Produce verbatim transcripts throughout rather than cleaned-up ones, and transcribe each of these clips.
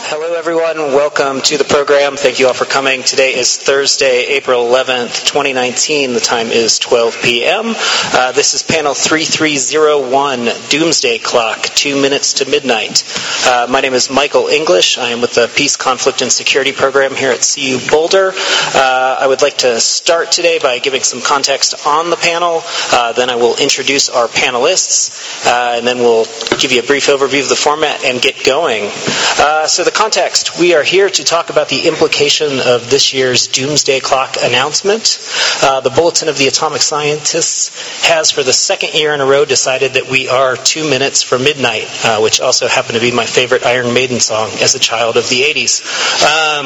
Hello, everyone. Welcome to the program. Thank you all for coming. Today is Thursday, April eleventh, twenty nineteen. The time is twelve p.m. Uh, this is panel three three zero one, Doomsday Clock, two minutes to midnight. Uh, my name is Michael English. I am with the Peace, Conflict, and Security program here at C U Boulder. Uh, I would like to start today by giving some context on the panel. Uh, then I will introduce our panelists, uh, and then we'll give you a brief overview of the format and get going. Uh, so the context, we are here to talk about the implication of this year's Doomsday Clock announcement. Uh, the Bulletin of the Atomic Scientists has for the second year in a row decided that we are two minutes from midnight, uh, which also happened to be my favorite Iron Maiden song as a child of the eighties. Um,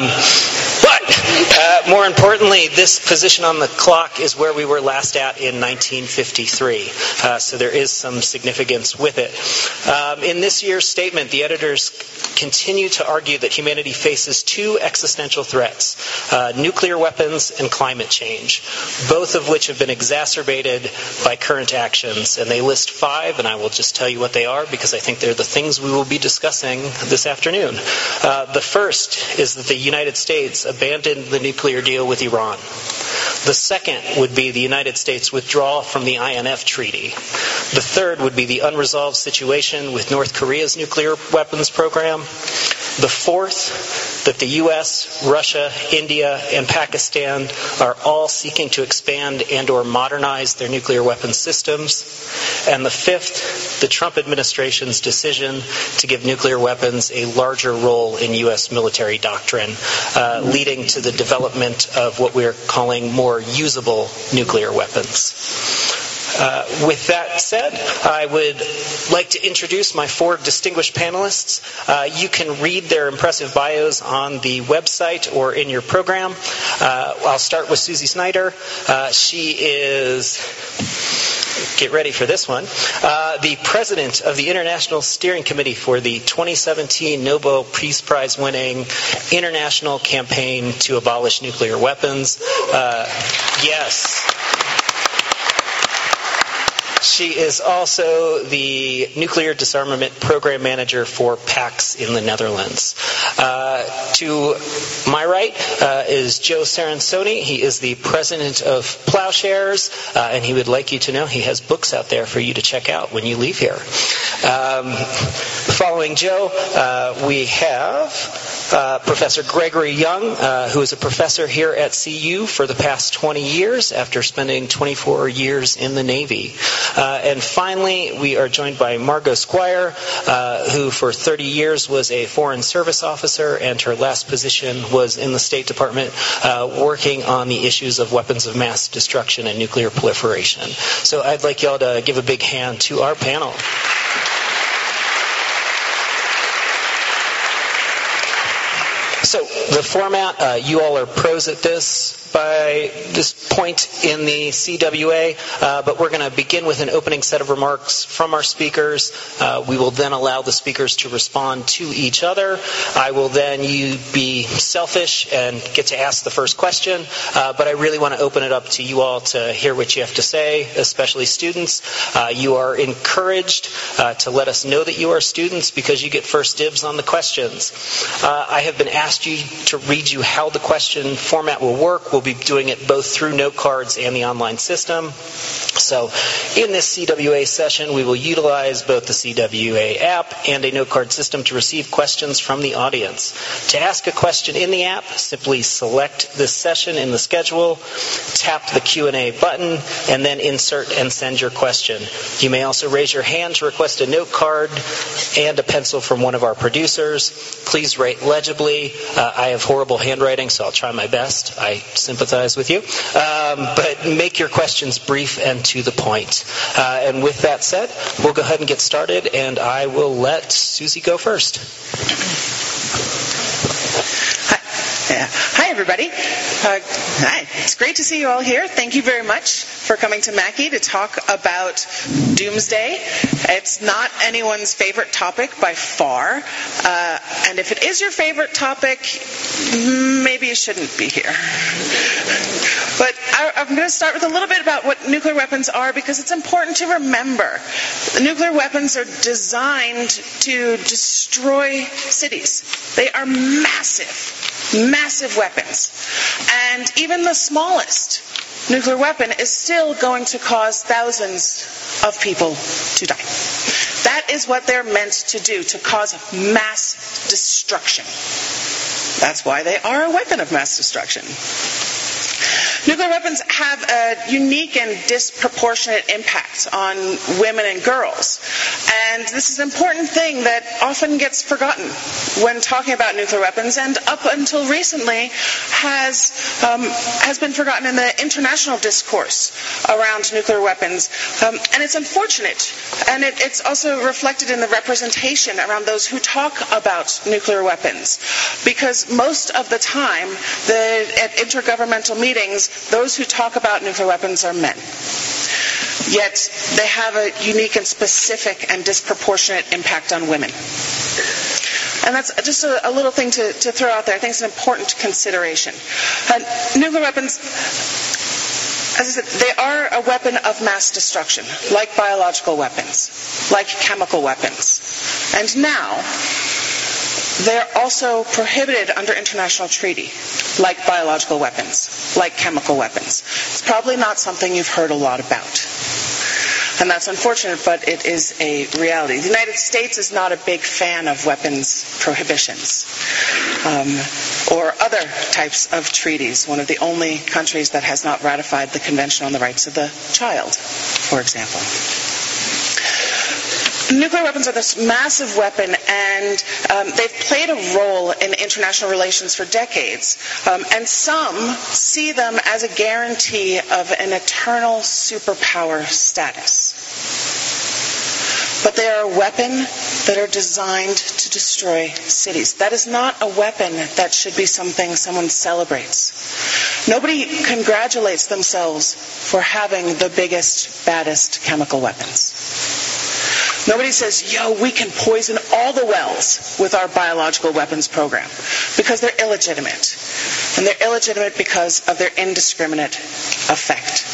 but uh, more importantly, this position on the clock is where we were last at in nineteen fifty-three. Uh, so there is some significance with it. Um, in this year's statement, the editors continue to argue that humanity faces two existential threats, uh, nuclear weapons and climate change, both of which have been exacerbated by current actions. And they list five, and I will just tell you what they are because I think they're the things we will be discussing this afternoon. Uh, the first is that the United States abandoned the nuclear deal with Iran. The second would be the United States withdrawal from the I N F Treaty. The third would be the unresolved situation with North Korea's nuclear weapons program. The fourth, that the U S, Russia, India, and Pakistan are all seeking to expand and or modernize their nuclear weapons systems. And the fifth, the Trump administration's decision to give nuclear weapons a larger role in U S military doctrine, uh, leading to the development of what we're calling more usable nuclear weapons. Uh, with that said, I would like to introduce my four distinguished panelists. Uh, you can read their impressive bios on the website or in your program. Uh, I'll start with Susie Snyder. Uh, she is... Get ready for this one. Uh, the president of the International Steering Committee for the twenty seventeen Nobel Peace Prize winning International Campaign to Abolish Nuclear Weapons. Uh, yes. She is also the Nuclear Disarmament Program Manager for PAX in the Netherlands. Uh, to my right uh, is Joe Ceransoni. He is the president of Plowshares, uh, and he would like you to know he has books out there for you to check out when you leave here. Um, following Joe, uh, we have... Uh, Professor Gregory Young, uh, who is a professor here at C U for the past twenty years after spending twenty-four years in the Navy. Uh, and finally, we are joined by Margot Squire, uh, who for thirty years was a Foreign Service officer, and her last position was in the State Department uh, working on the issues of weapons of mass destruction and nuclear proliferation. So I'd like y'all to give a big hand to our panel. So the format, uh, you all are pros at this by this point in the C W A, uh, but we're going to begin with an opening set of remarks from our speakers. Uh, we will then allow the speakers to respond to each other. I will then you be selfish and get to ask the first question, uh, but I really want to open it up to you all to hear what you have to say, especially students. Uh, you are encouraged uh, to let us know that you are students because you get first dibs on the questions. Uh, I have been asked you to read you how the question format will work. We'll be doing it both through note cards and the online system. So in this C W A session, we will utilize both the C W A app and a note card system to receive questions from the audience. To ask a question in the app, simply select this session in the schedule, tap the Q and A button, and then insert and send your question. You may also raise your hand to request a note card and a pencil from one of our producers. Please write legibly. Uh, I have horrible handwriting, so I'll try my best. I sympathize with you. Um, but make your questions brief and to the point. Uh, and with that said, we'll go ahead and get started, and I will let Susie go first. Hi, hi everybody. Uh, hi. It's great to see you all here. Thank you very much for coming to Mackey to talk about doomsday. It's not anyone's favorite topic by far. Uh, and if it is your favorite topic, maybe you shouldn't be here. But I, I'm going to start with a little bit about what nuclear weapons are, because it's important to remember. The nuclear weapons are designed to destroy cities. They are massive, massive weapons. And even the smallest nuclear weapon is still going to cause thousands of people to die. That is what they're meant to do, to cause mass destruction. That's why they are a weapon of mass destruction. Nuclear weapons have a unique and disproportionate impact on women and girls. And this is an important thing that often gets forgotten when talking about nuclear weapons, and up until recently has um, has been forgotten in the international discourse around nuclear weapons. Um, and it's unfortunate. And it, it's also reflected in the representation around those who talk about nuclear weapons. Because most of the time, the, at intergovernmental meetings, those who talk about nuclear weapons are men. Yet they have a unique and specific and disproportionate impact on women. And that's just a, a little thing to, to throw out there. I think it's an important consideration. Uh, nuclear weapons, as I said, they are a weapon of mass destruction, like biological weapons, like chemical weapons. And now, they're also prohibited under international treaty, like biological weapons, like chemical weapons. It's probably not something you've heard a lot about. And that's unfortunate, but it is a reality. The United States is not a big fan of weapons prohibitions um, or other types of treaties. One of the only countries that has not ratified the Convention on the Rights of the Child, for example. Nuclear weapons are this massive weapon, and um, they've played a role in international relations for decades. Um, and some see them as a guarantee of an eternal superpower status. But they are a weapon that are designed to destroy cities. That is not a weapon that should be something someone celebrates. Nobody congratulates themselves for having the biggest, baddest chemical weapons. Nobody says, yo, we can poison all the wells with our biological weapons program, because they're illegitimate. And they're illegitimate because of their indiscriminate effect.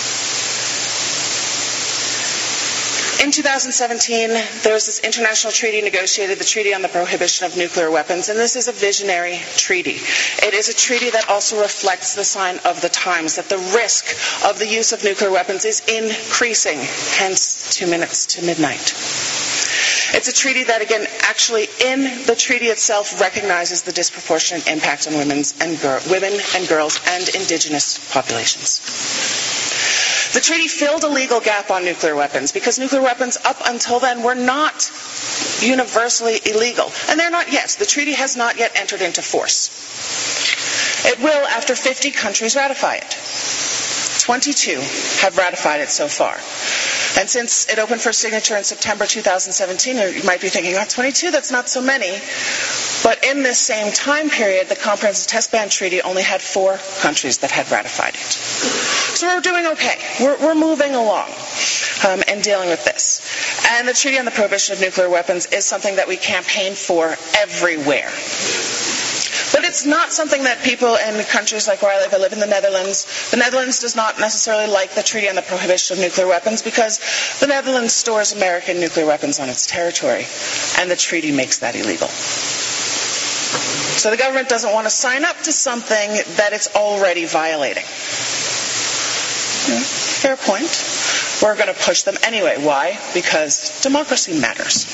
In two thousand seventeen, there was this international treaty negotiated, the Treaty on the Prohibition of Nuclear Weapons, and this is a visionary treaty. It is a treaty that also reflects the sign of the times, that the risk of the use of nuclear weapons is increasing, hence two minutes to midnight. It's a treaty that, again, actually in the treaty itself recognizes the disproportionate impact on women's and gir- women and girls and indigenous populations. The treaty filled a legal gap on nuclear weapons because nuclear weapons up until then were not universally illegal. And they're not yet. The treaty has not yet entered into force. It will after fifty countries ratify it. twenty-two have ratified it so far. And since it opened for signature in September two thousand seventeen, you might be thinking, oh, twenty-two, that's not so many. But in this same time period, the Comprehensive Test Ban Treaty only had four countries that had ratified it. So we're doing okay. We're, we're moving along um, and dealing with this. And the Treaty on the Prohibition of Nuclear Weapons is something that we campaign for everywhere. But it's not something that people in countries like where I live, I live in the Netherlands. The Netherlands does not necessarily like the Treaty on the Prohibition of Nuclear Weapons because the Netherlands stores American nuclear weapons on its territory, and the treaty makes that illegal. So the government doesn't want to sign up to something that it's already violating. Yeah, fair point. We're going to push them anyway. Why? Because democracy matters.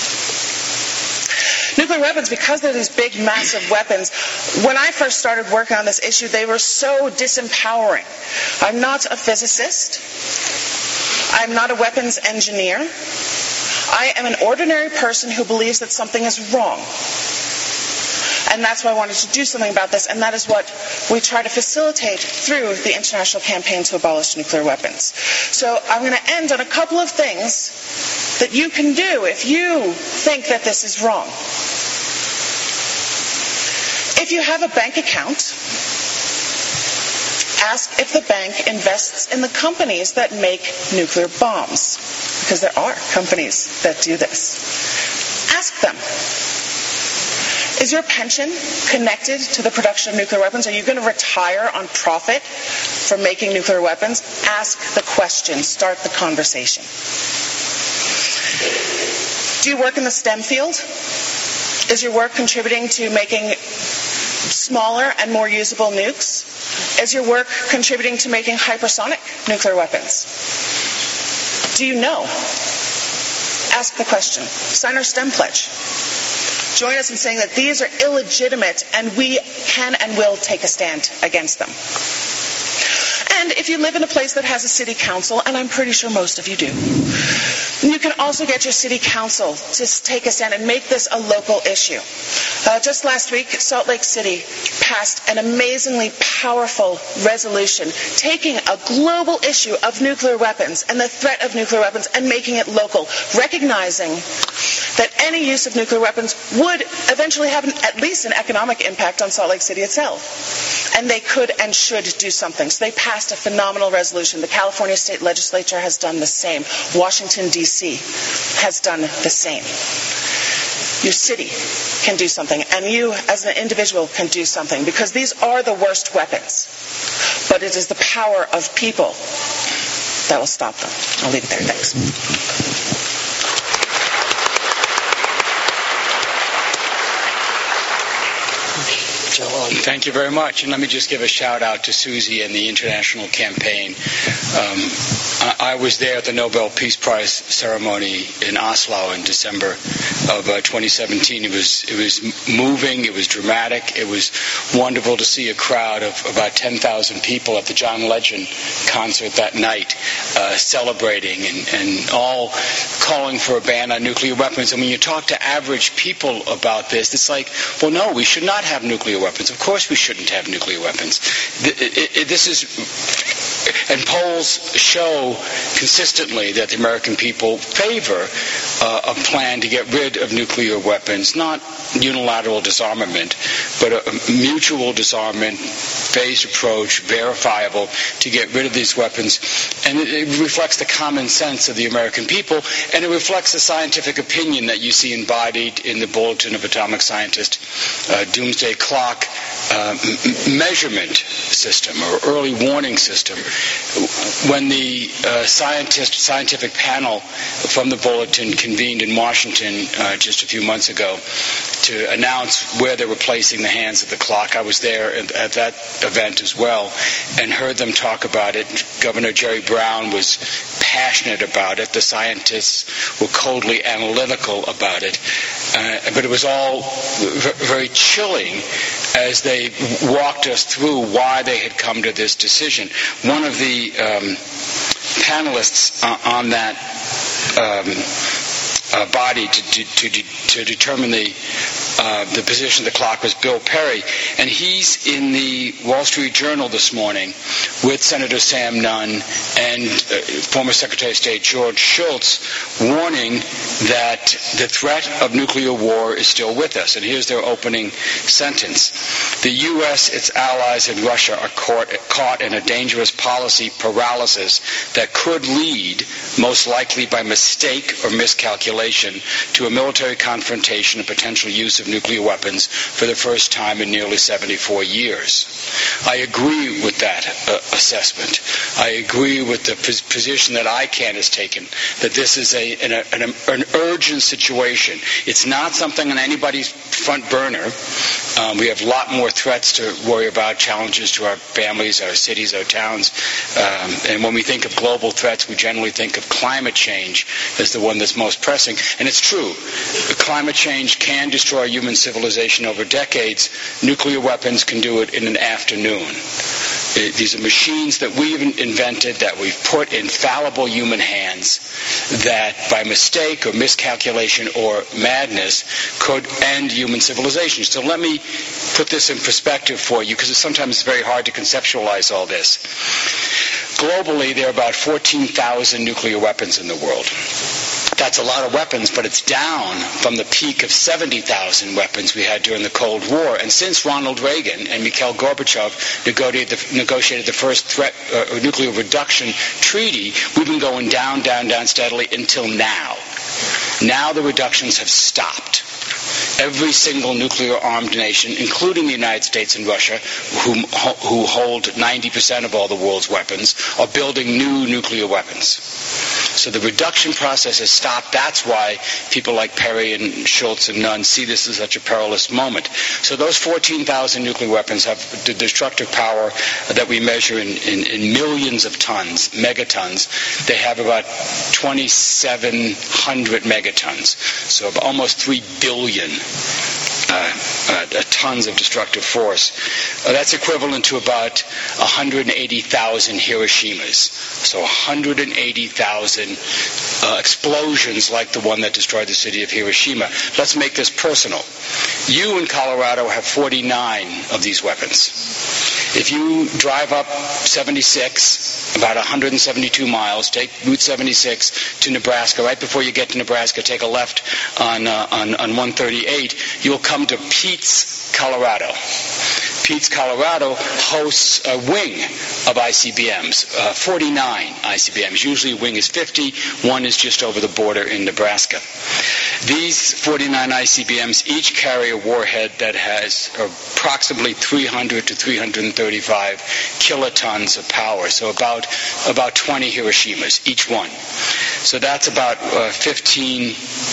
Nuclear weapons, because they're these big, massive weapons, when I first started working on this issue, they were so disempowering. I'm not a physicist. I'm not a weapons engineer. I am an ordinary person who believes that something is wrong. And that's why I wanted to do something about this, and that is what we try to facilitate through the international campaign to abolish nuclear weapons. So I'm going to end on a couple of things that you can do if you think that this is wrong. If you have a bank account Ask if the bank invests in the companies that make nuclear bombs, because there are companies that do this. Ask them, is your pension connected to the production of nuclear weapons? Are you going to retire on profit from making nuclear weapons? Ask the question. Start the conversation. Do you work in the STEM field? Is your work contributing to making smaller and more usable nukes? Is your work contributing to making hypersonic nuclear weapons? Do you know? Ask the question. Sign our STEM pledge. Join us in saying that these are illegitimate and we can and will take a stand against them. And if you live in a place that has a city council, and I'm pretty sure most of you do, you can also get your city council to take a stand and make this a local issue. Uh, just last week, Salt Lake City passed an amazingly powerful resolution taking a global issue of nuclear weapons and the threat of nuclear weapons and making it local, recognizing that any use of nuclear weapons would eventually have an, at least an economic impact on Salt Lake City itself. And they could and should do something. So they passed a phenomenal resolution. The California State Legislature has done the same. Washington, D C has done the same. Your city can do something, and you as an individual can do something, because these are the worst weapons. But it is the power of people that will stop them. I'll leave it there. Thanks. Thank you very much. And let me just give a shout out to Susie and the international campaign. Um, I, I was there at the Nobel Peace Prize ceremony in Oslo in December of uh, twenty seventeen. It was it was moving. It was dramatic. It was wonderful to see a crowd of about ten thousand people at the John Legend concert that night, uh, celebrating and, and all calling for a ban on nuclear weapons. And when you talk to average people about this, it's like, well, no, we should not have nuclear weapons. Of course we shouldn't have nuclear weapons. This is, and polls show consistently that the American people favor uh, a plan to get rid of nuclear weapons, not unilateral disarmament, but a mutual disarmament, phased approach, verifiable, to get rid of these weapons. And it, it reflects the common sense of the American people, and it reflects the scientific opinion that you see embodied in the Bulletin of Atomic Scientist uh, Doomsday Clock uh, m- measurement system, or early warning system. When the uh, scientist, scientific panel from the Bulletin convened in Washington uh, just a few months ago to announce where they were placing the hands of the clock, I was there at that event as well and heard them talk about it. Governor Jerry Brown was passionate about it. The scientists were coldly analytical about it. Uh, but it was all v- very chilling as they walked us through why they had come to this decision. One of the um, panelists uh, on that um, uh, body to, to, to, to determine the uh, the position of the clock was Bill Perry, and he's in the Wall Street Journal this morning with Senator Sam Nunn and uh, former Secretary of State George Shultz, warning that the threat of nuclear war is still with us. And here's their opening sentence. The U S, its allies, and Russia are caught, caught in a dangerous policy paralysis that could lead, most likely by mistake or miscalculation, to a military confrontation and potential use of nuclear weapons for the first time in nearly seventy-four years. I agree with that uh, assessment. I agree with the pos- position that I C A N has taken, that this is a, an, an, an urgent situation. It's not something on anybody's front burner. Um, we have a lot more threats to worry about, challenges to our families, our cities, our towns. Um, and when we think of global threats, we generally think of climate change as the one that's most pressing. And it's true. Climate change can destroy human civilization over decades. Nuclear weapons can do it in an afternoon. It, these are machines that we've invented, that we've put in fallible human hands, that by mistake or miscalculation or madness could end human civilization. So let me put this in perspective for you, because sometimes it's very hard to conceptualize all this. Globally, there are about fourteen thousand nuclear weapons in the world. That's a lot of weapons, but it's down from the peak of seventy thousand weapons we had during the Cold War. And since Ronald Reagan and Mikhail Gorbachev negotiated the, negotiated the first threat uh, nuclear reduction treaty, we've been going down, down, down steadily until now. Now the reductions have stopped. Every single nuclear-armed nation, including the United States and Russia, who, who hold ninety percent of all the world's weapons, are building new nuclear weapons. So the reduction process has stopped. That's why people like Perry and Schultz and Nunn see this as such a perilous moment. So those fourteen thousand nuclear weapons have the destructive power that we measure in, in, in millions of tons, megatons. They have about twenty-seven hundred megatons, so almost three billion uh, uh, tons of destructive force. Uh, that's equivalent to about one hundred eighty thousand Hiroshimas. So one hundred eighty thousand uh, explosions like the one that destroyed the city of Hiroshima. Let's make this personal. You in Colorado have forty-nine of these weapons. If you drive up seventy-six, about one hundred seventy-two miles, take Route seventy-six to Nebraska, right before you get to Nebraska, take a left on, uh, on, on one thirty-eight, you'll come to Peets, Colorado. Peets, Colorado hosts a wing of I C B Ms, uh, forty-nine I C B Ms. Usually a wing is fifty, one is just over the border in Nebraska. These forty-nine I C B Ms each carry a warhead that has approximately three hundred to three hundred thirty-five kilotons of power, so about, about twenty Hiroshimas, each one. So that's about uh, fifteen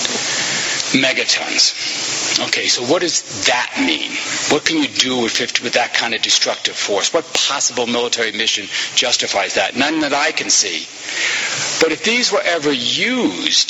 megatons. Okay, so what does that mean? What can you do with, fifty, with that kind of destructive force? What possible military mission justifies that? None that I can see. But if these were ever used,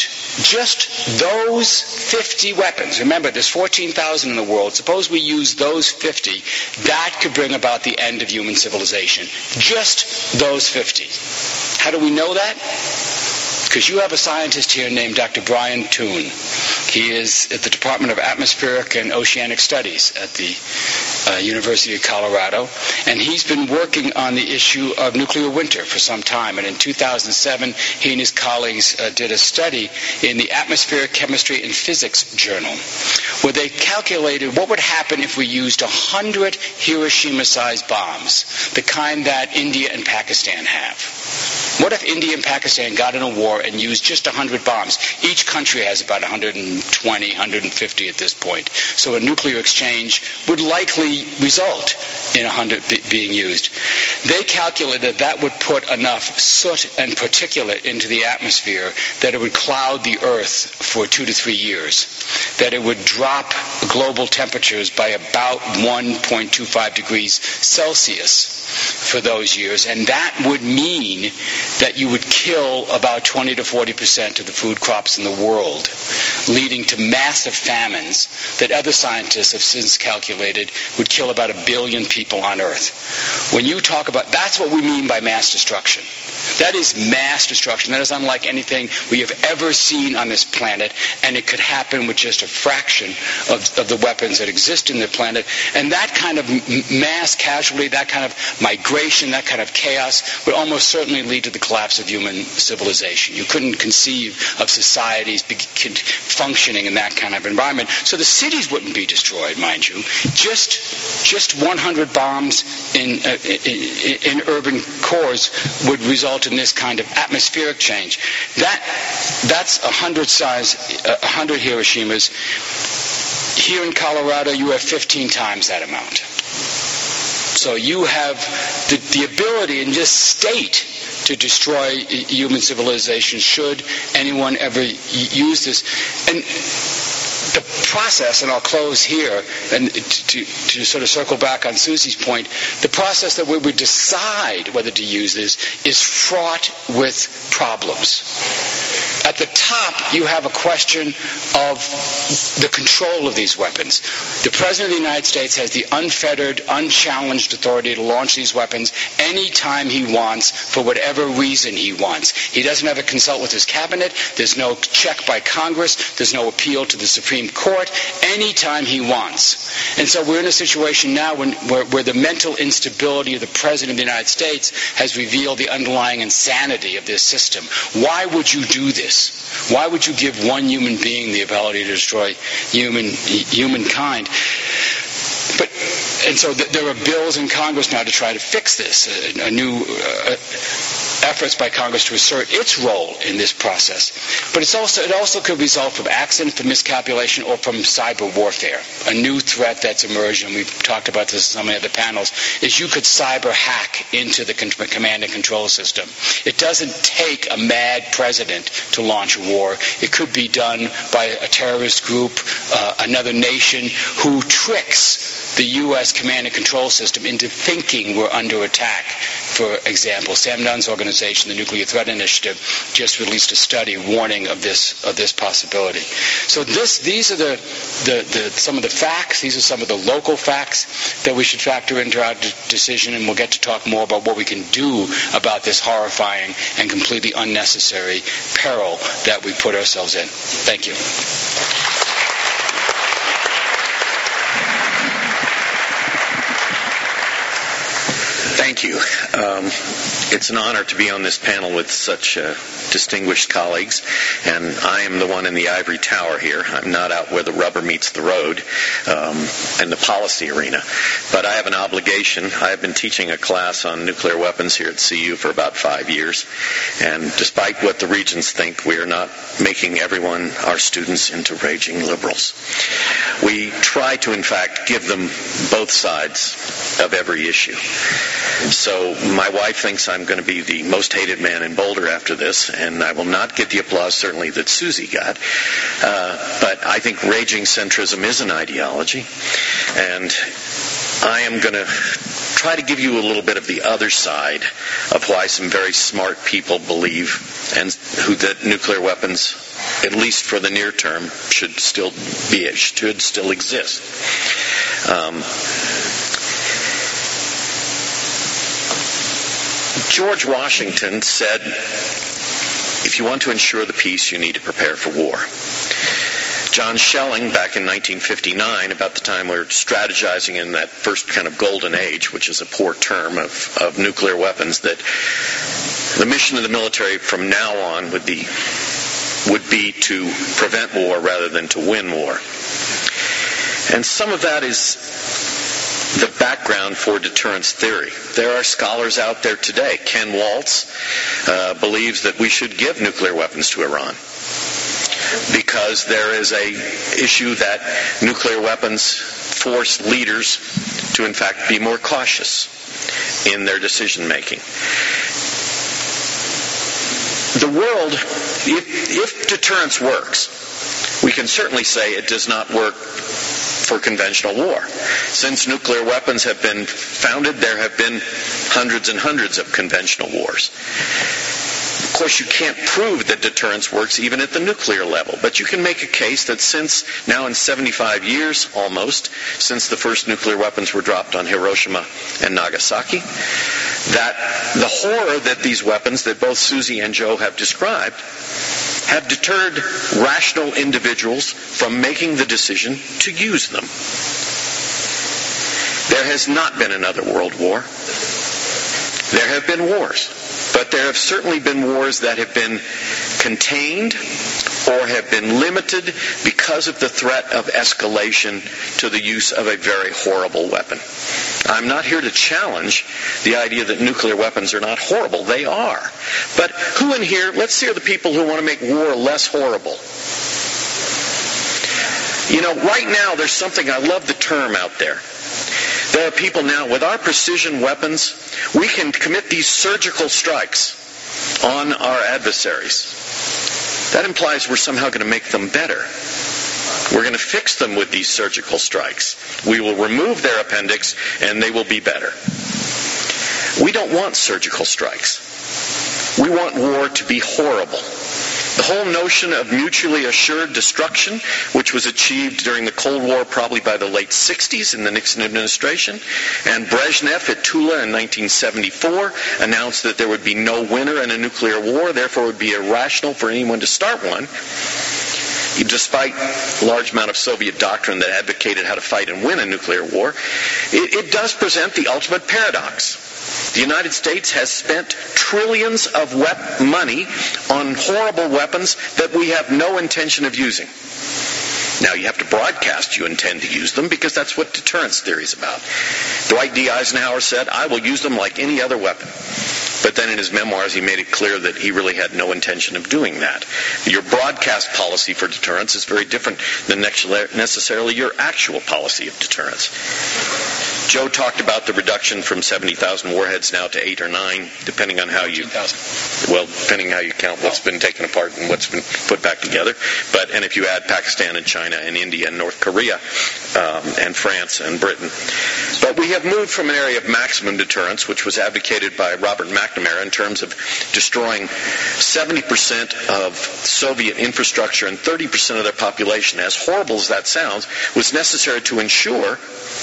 just those fifty weapons, remember there's fourteen thousand in the world, suppose we use those fifty, that could bring about the end of human civilization. Just those fifty. How do we know that? Because you have a scientist here named Doctor Brian Toon. He is at the Department of Atmospheric and Oceanic Studies at the uh, University of Colorado, and he's been working on the issue of nuclear winter for some time. And in two thousand seven, he and his colleagues uh, did a study in the Atmospheric Chemistry and Physics Journal, where they calculated what would happen if we used one hundred Hiroshima-sized bombs, the kind that India and Pakistan have. What if India and Pakistan got in a war and used just one hundred bombs? Each country has about one hundred twenty, one hundred fifty at this point. So a nuclear exchange would likely result in one hundred be- being used. They calculated that would put enough soot and particulate into the atmosphere that it would cloud the Earth for two to three years, that it would drop global temperatures by about one point two five degrees Celsius for those years, and that would mean that you would kill about twenty to forty percent of the food crops in the world, leading to massive famines that other scientists have since calculated would kill about a billion people on Earth. When you talk about, that's what we mean by mass destruction. That is mass destruction. That is unlike anything we have ever seen on this planet, and it could happen with just a fraction of, of the weapons that exist in the planet. And that kind of m- mass casualty, that kind of migration, that kind of chaos would almost certainly lead to the collapse of human civilization. You couldn't conceive of societies be- functioning in that kind of environment. So the cities wouldn't be destroyed, mind you. Just, just one hundred bombs in, uh, in, in urban cores would result in this kind of atmospheric change. That that's a hundred size, a hundred Hiroshimas. Here in Colorado, you have fifteen times that amount. So you have the, the ability in this state to destroy human civilization should anyone ever use this. And the process, and I'll close here, and to, to sort of circle back on Susie's point, the process that we would decide whether to use this is fraught with problems. At the top, you have a question of the control of these weapons. The President of the United States has the unfettered, unchallenged authority to launch these weapons any time he wants, for whatever reason he wants. He doesn't have to consult with his cabinet. There's no check by Congress. There's no appeal to the Supreme Court. Anytime he wants. And so we're in a situation now when, where, where the mental instability of the President of the United States has revealed the underlying insanity of this system. Why would you do this? this? Why would you give one human being the ability to destroy human humankind? But and so th- there are bills in Congress now to try to fix this. A, a new uh, efforts by Congress to assert its role in this process. But it's also it also could result from accident, from miscalculation, or from cyber warfare. A new threat that's emerged, and we've talked about this in some of the other panels, is you could cyber hack into the con- command and control system. It doesn't take a mad president to launch a war. It could be done by a terrorist group, uh, another nation, who tricks the U S command and control system into thinking we're under attack. For example, Sam Nunn's organization, the Nuclear Threat Initiative, just released a study warning of this of this possibility. So this these are the, the, the some of the facts. These are some of the local facts that we should factor into our de- decision, and we'll get to talk more about what we can do about this horrifying and completely unnecessary peril that we put ourselves in. Thank you. Thank you. Um, it's an honor to be on this panel with such uh, distinguished colleagues, and I am the one in the ivory tower here. I'm not out where the rubber meets the road um, in the policy arena, but I have an obligation. I have been teaching a class on nuclear weapons here at C U for about five years, and despite what the regents think, we are not making everyone, our students, into raging liberals. We try to, in fact, give them both sides of every issue. So my wife thinks I'm going to be the most hated man in Boulder after this, and I will not get the applause, certainly, that Susie got. Uh, but I think raging centrism is an ideology, and I am going to try to give you a little bit of the other side of why some very smart people believe and who that nuclear weapons, at least for the near term, should still be should still exist. Um, George Washington said, if you want to ensure the peace, you need to prepare for war. John Schelling, back in nineteen fifty-nine, about the time we were strategizing in that first kind of golden age, which is a poor term of, of nuclear weapons, that the mission of the military from now on would be would be to prevent war rather than to win war. And some of that is the background for deterrence theory. There are scholars out there today. Ken Waltz uh, believes that we should give nuclear weapons to Iran because there is a issue that nuclear weapons force leaders to, in fact, be more cautious in their decision making. The world, if, if deterrence works, we can certainly say it does not work for conventional war. Since nuclear weapons have been founded, there have been hundreds and hundreds of conventional wars. Of course, you can't prove that deterrence works even at the nuclear level, but you can make a case that since, now in seventy-five years almost, since the first nuclear weapons were dropped on Hiroshima and Nagasaki, that the horror that these weapons, that both Susie and Joe have described, have deterred rational individuals from making the decision to use them. There has not been another world war. There have been wars, but there have certainly been wars that have been contained or have been limited because of the threat of escalation to the use of a very horrible weapon. I'm not here to challenge the idea that nuclear weapons are not horrible. They are. But who in here, let's hear the people who want to make war less horrible. You know, right now there's something, I love the term out there. There are people now, with our precision weapons, we can commit these surgical strikes on our adversaries. That implies we're somehow going to make them better. We're going to fix them with these surgical strikes. We will remove their appendix and they will be better. We don't want surgical strikes. We want war to be horrible. The whole notion of mutually assured destruction, which was achieved during the Cold War probably by the late sixties in the Nixon administration, and Brezhnev at Tula in nineteen seventy-four announced that there would be no winner in a nuclear war, therefore it would be irrational for anyone to start one, despite a large amount of Soviet doctrine that advocated how to fight and win a nuclear war. It, it does present the ultimate paradox. The United States has spent trillions of wep- money on horrible weapons that we have no intention of using. Now, you have to broadcast you intend to use them because that's what deterrence theory is about. Dwight D. Eisenhower said, I will use them like any other weapon. But then in his memoirs, he made it clear that he really had no intention of doing that. Your broadcast policy for deterrence is very different than necessarily your actual policy of deterrence. Joe talked about the reduction from seventy thousand warheads now to eight or nine, depending on how you, well, depending on how you count what's been taken apart and what's been put back together. But and if you add Pakistan and China and India and North Korea um, and France and Britain. But we have moved from an area of maximum deterrence, which was advocated by Robert McNamara in terms of destroying seventy percent of Soviet infrastructure and thirty percent of their population. As horrible as that sounds, was necessary to ensure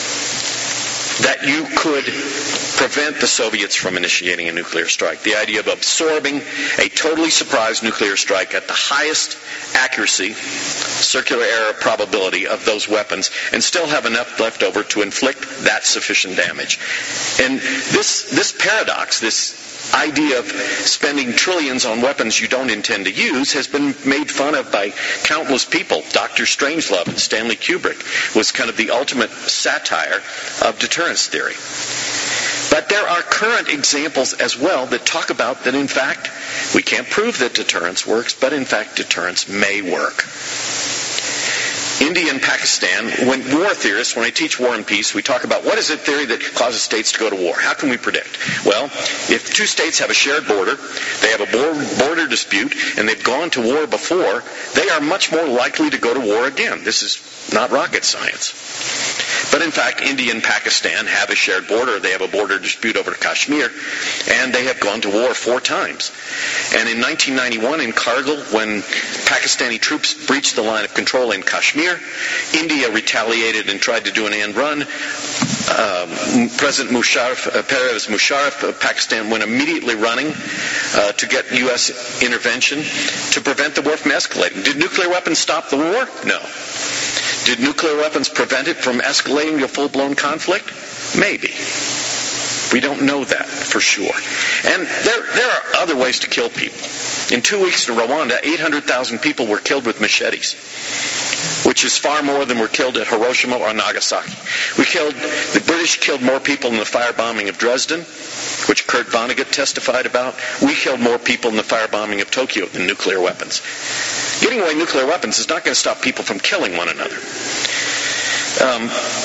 that you could prevent the Soviets from initiating a nuclear strike. The idea of absorbing a totally surprise nuclear strike at the highest accuracy, circular error probability of those weapons, and still have enough left over to inflict that sufficient damage. And this this paradox, this idea of spending trillions on weapons you don't intend to use has been made fun of by countless people. Doctor Strangelove and Stanley Kubrick was kind of the ultimate satire of deterrence theory. But there are current examples as well that talk about that, in fact, we can't prove that deterrence works, but in fact deterrence may work. India and Pakistan, when war theorists, when I teach War and Peace, we talk about what is the theory that causes states to go to war? How can we predict? Well, if two states have a shared border, they have a border dispute, and they've gone to war before, they are much more likely to go to war again. This is not rocket science. But in fact, India and Pakistan have a shared border. They have a border dispute over Kashmir, and they have gone to war four times. And in nineteen ninety-one in Kargil, when Pakistani troops breached the line of control in Kashmir, India retaliated and tried to do an end run. Uh, President Musharraf, uh, Pervez Musharraf of Pakistan went immediately running uh, to get U S intervention to prevent the war from escalating. Did nuclear weapons stop the war? No. Did nuclear weapons prevent it from escalating to a full-blown conflict? Maybe. We don't know that for sure. And there, there are other ways to kill people. In two weeks in Rwanda, eight hundred thousand people were killed with machetes, which is far more than were killed at Hiroshima or Nagasaki. We killed, the British killed more people in the firebombing of Dresden, which Kurt Vonnegut testified about. We killed more people in the firebombing of Tokyo than nuclear weapons. Giving away nuclear weapons is not going to stop people from killing one another. Um,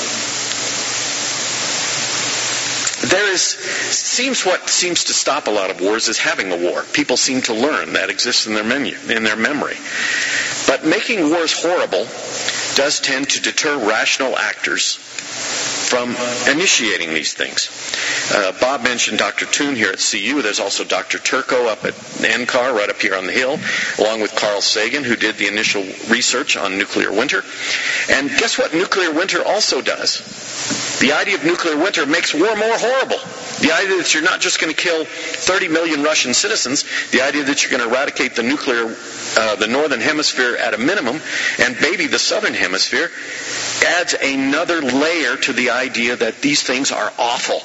there is, seems what seems to stop a lot of wars is having a war. People seem to learn that exists in their menu, in their memory. But making wars horrible does tend to deter rational actors from initiating these things. Uh, Bob mentioned Doctor Toon here at C U. There's also Doctor Turco up at N C A R, right up here on the Hill, along with Carl Sagan, who did the initial research on nuclear winter. And guess what nuclear winter also does? The idea of nuclear winter makes war more horrible. The idea that you're not just going to kill thirty million Russian citizens, the idea that you're going to eradicate the nuclear, uh, the northern hemisphere at a minimum, and maybe the southern hemisphere, adds another layer to the idea that these things are awful.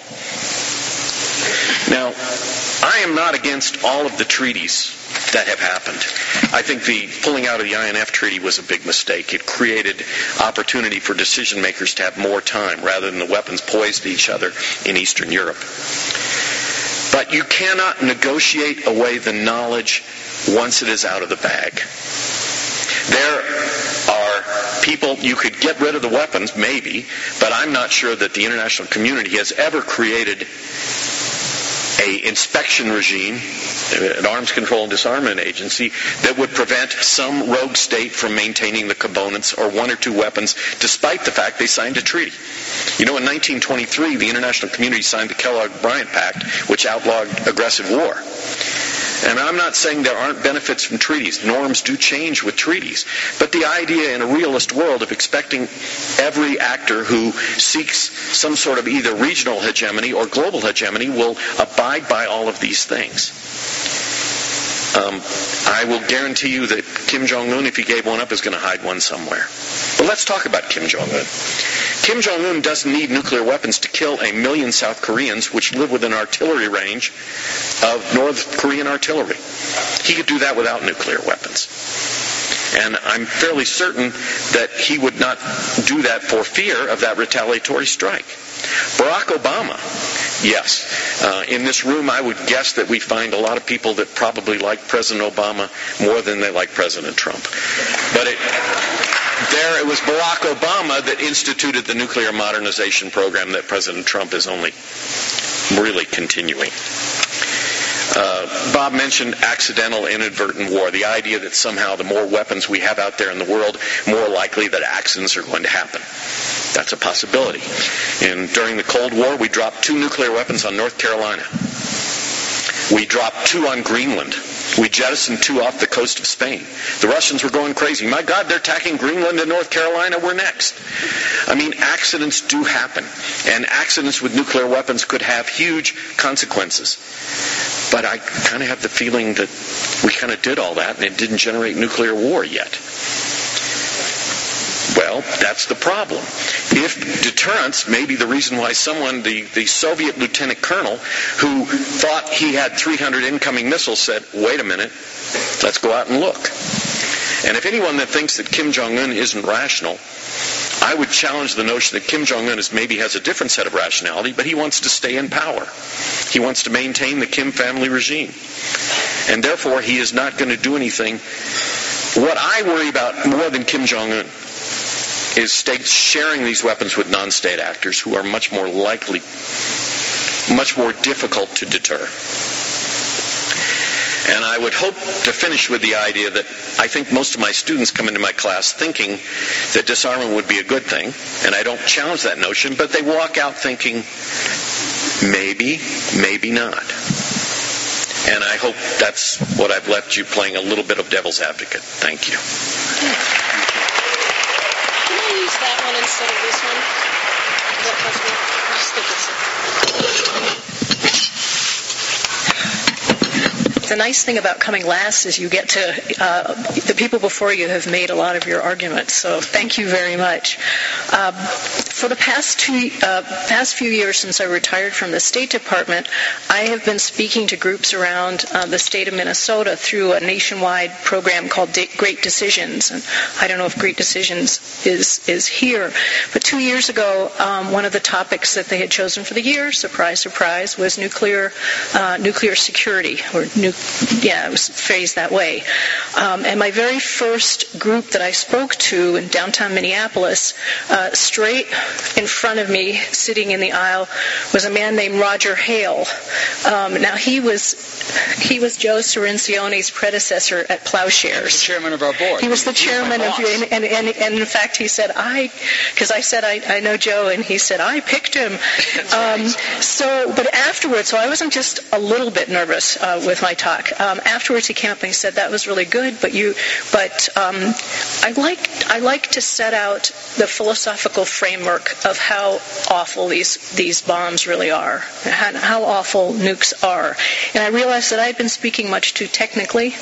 Now, I am not against all of the treaties that have happened. I think the pulling out of the I N F treaty was a big mistake. It created opportunity for decision makers to have more time rather than the weapons poised at each other in Eastern Europe. But you cannot negotiate away the knowledge once it is out of the bag. There are people, you could get rid of the weapons, maybe, but I'm not sure that the international community has ever created a inspection regime, an arms control and disarmament agency, that would prevent some rogue state from maintaining the components or one or two weapons, despite the fact they signed a treaty. You know, in nineteen twenty-three, the international community signed the Kellogg-Briand Pact, which outlawed aggressive war. And I'm not saying there aren't benefits from treaties. Norms do change with treaties. But the idea in a realist world of expecting every actor who seeks some sort of either regional hegemony or global hegemony will abide by all of these things. Um, I will guarantee you that Kim Jong-un, if he gave one up, is going to hide one somewhere. But let's talk about Kim Jong-un. Kim Jong-un doesn't need nuclear weapons to kill a million South Koreans, which live within artillery range of North Korean artillery. He could do that without nuclear weapons. And I'm fairly certain that he would not do that for fear of that retaliatory strike. Barack Obama, yes. Uh, in this room, I would guess that we find a lot of people that probably like President Obama more than they like President Trump. But it, there it was Barack Obama that instituted the nuclear modernization program that President Trump is only really continuing. Uh, Bob mentioned accidental, inadvertent war, the idea that somehow the more weapons we have out there in the world, more likely that accidents are going to happen. That's a possibility. And during the Cold War, we dropped two nuclear weapons on North Carolina. We dropped two on Greenland. We jettisoned two off the coast of Spain. The Russians were going crazy. My God, they're attacking Greenland and North Carolina. We're next. I mean, accidents do happen. And accidents with nuclear weapons could have huge consequences. But I kind of have the feeling that we kind of did all that and it didn't generate nuclear war yet. Well, that's the problem. If deterrence may be the reason why someone, the, the Soviet lieutenant colonel, who thought he had three hundred incoming missiles, said, wait a minute, let's go out and look. And if anyone that thinks that Kim Jong-un isn't rational, I would challenge the notion that Kim Jong-un is maybe has a different set of rationality, but he wants to stay in power. He wants to maintain the Kim family regime. And therefore, he is not going to do anything. What I worry about more than Kim Jong-un is states sharing these weapons with non-state actors who are much more likely, much more difficult to deter. And I would hope to finish with the idea that I think most of my students come into my class thinking that disarmament would be a good thing, and I don't challenge that notion, but they walk out thinking, maybe, maybe not. And I hope that's what I've left you, playing a little bit of devil's advocate. Thank you. Can I use that one instead of this one? That possible? I just think it's... The nice thing about coming last is you get to, uh, the people before you have made a lot of your arguments, so thank you very much. Um, for the past two, uh, past few years since I retired from the State Department, I have been speaking to groups around uh, the state of Minnesota through a nationwide program called De- Great Decisions. And I don't know if Great Decisions is, is here, but two years ago, um, one of the topics that they had chosen for the year, surprise, surprise, was nuclear, uh, nuclear security, or nuclear Yeah, it was phrased that way. Um, and my very first group that I spoke to in downtown Minneapolis, uh, straight in front of me, sitting in the aisle, was a man named Roger Hale. Um, now, he was he was Joe Cirencione's predecessor at Plowshares. He was the chairman of our board. He was the chairman of, and, and, and, and in fact, he said, I, because I said, I, I know Joe, and he said, I picked him. Um, so, but afterwards, so I wasn't just a little bit nervous uh, with my talk. Um, afterwards, he came up and he said, "That was really good, but you, but um, I like I like to set out the philosophical framework of how awful these these bombs really are, how, how awful nukes are." And I realized that I had been speaking much too technically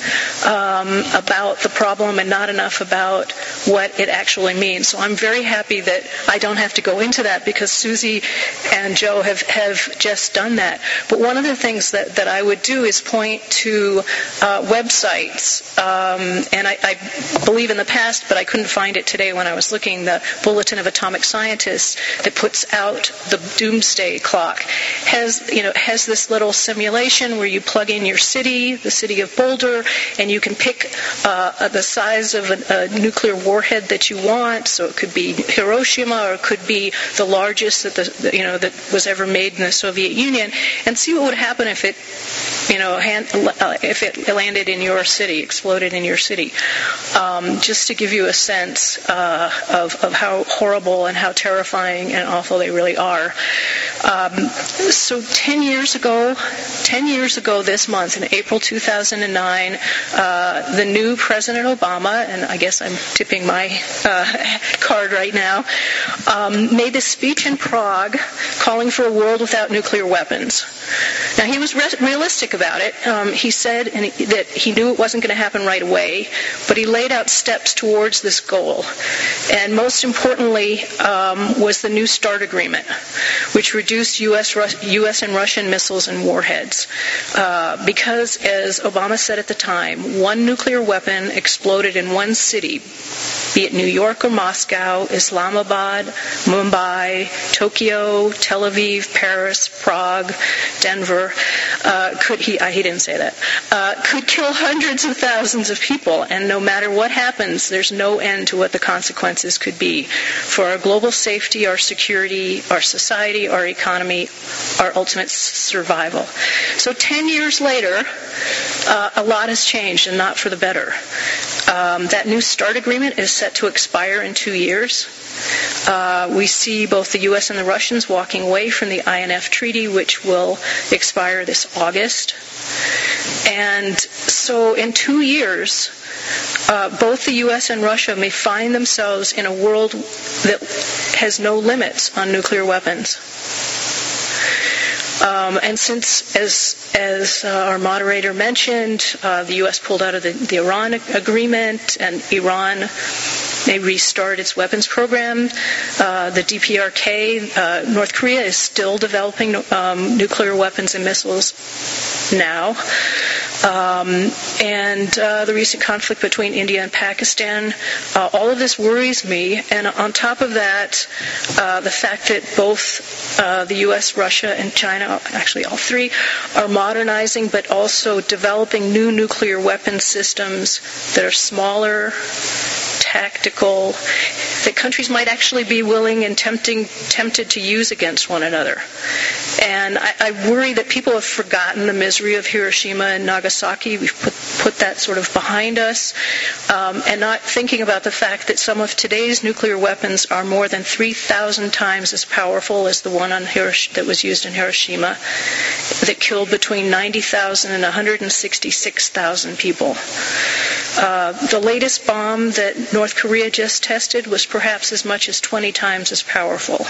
um, about the problem and not enough about what it actually means. So I'm very happy that I don't have to go into that because Susie and Joe have have just done that. But one of the things that that I would do is point to uh, websites, um, and I, I believe in the past, but I couldn't find it today when I was looking, the Bulletin of Atomic Scientists that puts out the doomsday clock has, you know, has this little simulation where you plug in your city, the city of Boulder, and you can pick uh, the size of a, a nuclear warhead that you want. So it could be Hiroshima, or it could be the largest that the, you know that was ever made in the Soviet Union, and see what would happen if it, you know, hand, uh, if it landed in your city, exploded in your city. Um, just to give you a sense uh, of, of how horrible and how terrifying and awful they really are. Um, so ten years ago, ten years ago this month, in April two thousand nine, uh, the new President Obama, and I guess I'm tipping my uh, card right now, um, made this speech in Prague calling for a world without nuclear weapons. Now, he was re- realistic about it. Um, he said and he, that he knew it wasn't going to happen right away, but he laid out steps towards this goal. And most importantly um, was the New START agreement, which reduced U S, Rus- U S and Russian missiles and warheads. Uh, because, as Obama said at the time, one nuclear weapon exploded in one city, be it New York or Moscow, Islamabad, Mumbai, Tokyo, Tel Aviv, Paris, Prague, Denver, uh, could he, uh, he didn't say that, uh, could kill hundreds of thousands of people. And no matter what happens, there's no end to what the consequences could be for our global safety, our security, our society, our economy, our ultimate survival. So ten years later, uh, a lot has changed, and not for the better. Um, that New START agreement is set to expire in two years. Uh, we see both the U S and the Russians walking away from the I N F Treaty, which will expire this August. And so in two years, uh, both the U S and Russia may find themselves in a world that has no limits on nuclear weapons. Um, and since, as as uh, our moderator mentioned, uh, the U S pulled out of the, the Iran agreement, and Iran may restart its weapons program. Uh, the D P R K, uh, North Korea, is still developing um, nuclear weapons and missiles now. Um, and uh, the recent conflict between India and Pakistan, uh, all of this worries me. And on top of that, uh, the fact that both uh, the U S, Russia, and China, actually all three, are modernizing but also developing new nuclear weapon systems that are smaller, tactical, that countries might actually be willing and tempting, tempted to use against one another. And I, I worry that people have forgotten the misery of Hiroshima and Nagasaki. We've put, put that sort of behind us, um, and not thinking about the fact that some of today's nuclear weapons are more than three thousand times as powerful as the one on Hirosh- that was used in Hiroshima, that killed between ninety thousand and one hundred sixty-six thousand people. Uh, the latest bomb that North Korea just tested was perhaps as much as twenty times as powerful.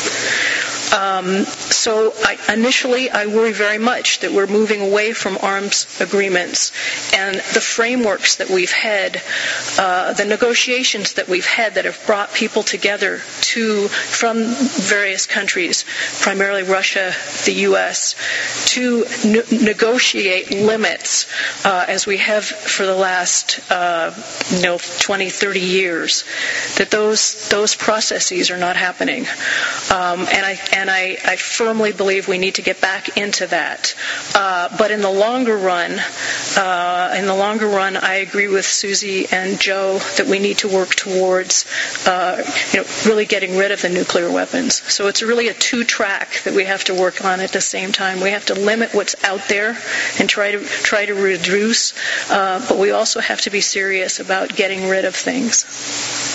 Um, so I, initially, I worry very much that we're moving away from arms agreements, and the frameworks that we've had, uh, the negotiations that we've had that have brought people together to from various countries, primarily Russia, the U S, to ne- negotiate limits uh, as we have for the last uh, you know twenty, thirty years. That those those processes are not happening, um, and I. And I, I firmly believe we need to get back into that. Uh, but in the longer run, uh, in the longer run, I agree with Susie and Joe that we need to work towards, uh, you know, really getting rid of the nuclear weapons. So it's really a two-track that we have to work on at the same time. We have to limit what's out there and try to try to reduce, uh, but we also have to be serious about getting rid of things.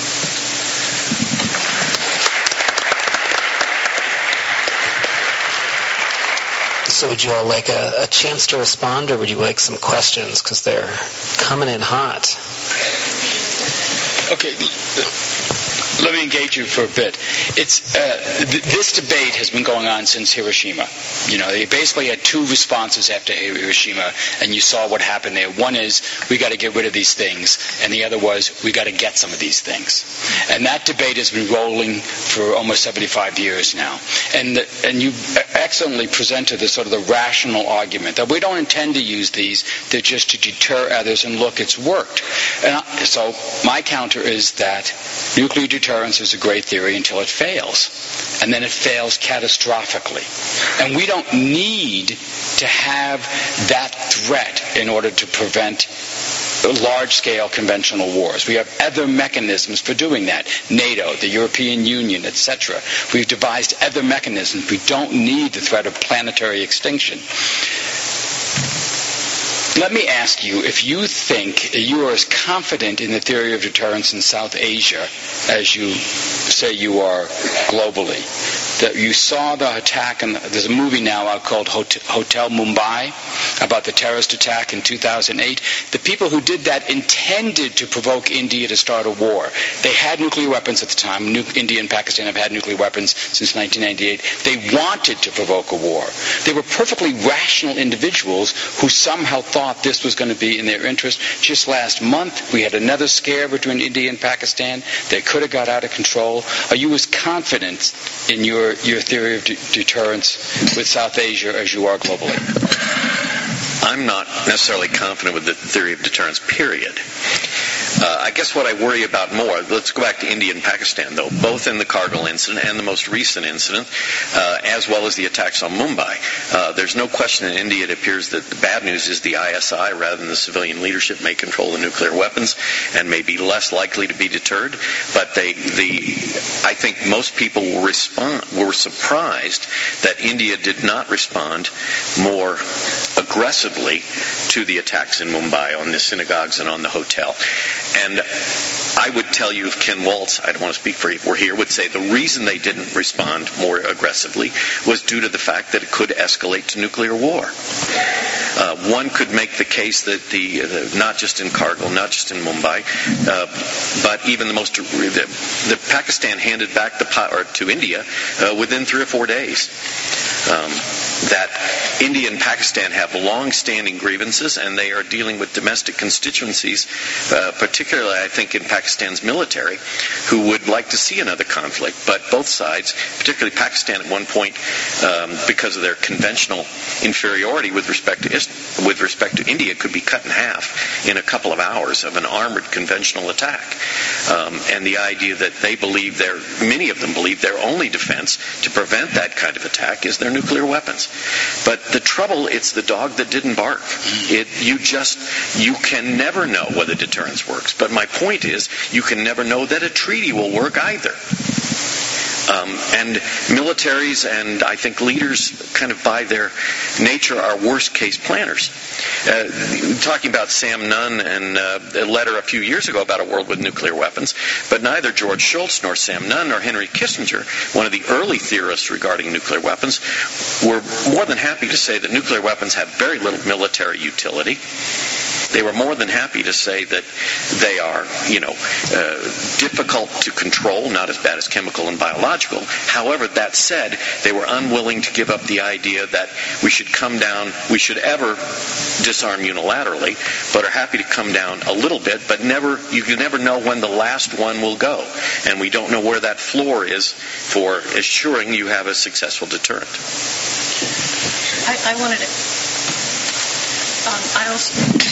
So would you all like a, a chance to respond, or would you like some questions, because they're coming in hot? Okay. Let me engage you for a bit. It's uh, th- this debate has been going on since Hiroshima. You know, they basically had two responses after Hiroshima, and you saw what happened there. One is, we got to get rid of these things, and the other was, we got to get some of these things. And that debate has been rolling for almost seventy-five years now. And the, and you excellently presented the sort of the rational argument that we don't intend to use these, they're just to deter others, and look, it's worked. And I, so my counter is that nuclear deterrence is a great theory until it fails. And then it fails catastrophically. And we don't need to have that threat in order to prevent large-scale conventional wars. We have other mechanisms for doing that. NATO, the European Union, et cetera. We've devised other mechanisms. We don't need the threat of planetary extinction. Let me ask you, if you think you are as confident in the theory of deterrence in South Asia as you say you are globally, The, you saw the attack, and there's a movie now out called Hotel, Hotel Mumbai about the terrorist attack in two thousand eight. The people who did that intended to provoke India to start a war. They had nuclear weapons at the time. Nu- India and Pakistan have had nuclear weapons since nineteen ninety-eight. They wanted to provoke a war. They were perfectly rational individuals who somehow thought this was going to be in their interest. Just last month, we had another scare between India and Pakistan that could have got out of control. Are you as confident in your, your theory of de- deterrence with South Asia as you are globally? I'm not necessarily confident with the theory of deterrence, period. Uh, I guess what I worry about more, let's go back to India and Pakistan, though, both in the Kargil incident and the most recent incident, uh, as well as the attacks on Mumbai. Uh, there's no question in India it appears that the bad news is the I S I, rather than the civilian leadership, may control the nuclear weapons and may be less likely to be deterred. But they, the, I think most people will respond, were surprised that India did not respond more aggressively to the attacks in Mumbai on the synagogues and on the hotel. And I would tell you if Ken Waltz, I don't want to speak for you, were here, would say the reason they didn't respond more aggressively was due to the fact that it could escalate to nuclear war. Uh, one could make the case that the, the not just in Kargil, not just in Mumbai, uh, but even the most the, the Pakistan handed back the power to India uh, within three or four days. Um, that India and Pakistan have long-standing grievances, and they are dealing with domestic constituencies, uh, particularly, I think, in Pakistan's military, who would like to see another conflict. But both sides, particularly Pakistan at one point, um, because of their conventional inferiority with respect to with respect to India, could be cut in half in a couple of hours of an armored conventional attack. Um, and the idea that they believe their, many of them believe their only defense to prevent that kind of attack is their nuclear weapons. But the trouble, it's the dog that didn't bark. It, you just, you can never know whether deterrence works. But my point is, you can never know that a treaty will work either. Um, and militaries and I think leaders kind of by their nature are worst case planners. Uh, talking about Sam Nunn and uh, a letter a few years ago about a world with nuclear weapons, but neither George Shultz nor Sam Nunn nor Henry Kissinger, one of the early theorists regarding nuclear weapons, were more than happy to say that nuclear weapons have very little military utility. They were more than happy to say that they are, you know, uh, difficult to control, not as bad as chemical and biological. However, that said, they were unwilling to give up the idea that we should come down, we should ever disarm unilaterally, but are happy to come down a little bit, but never, you can never know when the last one will go. And we don't know where that floor is for assuring you have a successful deterrent. I, I wanted to, um, I also...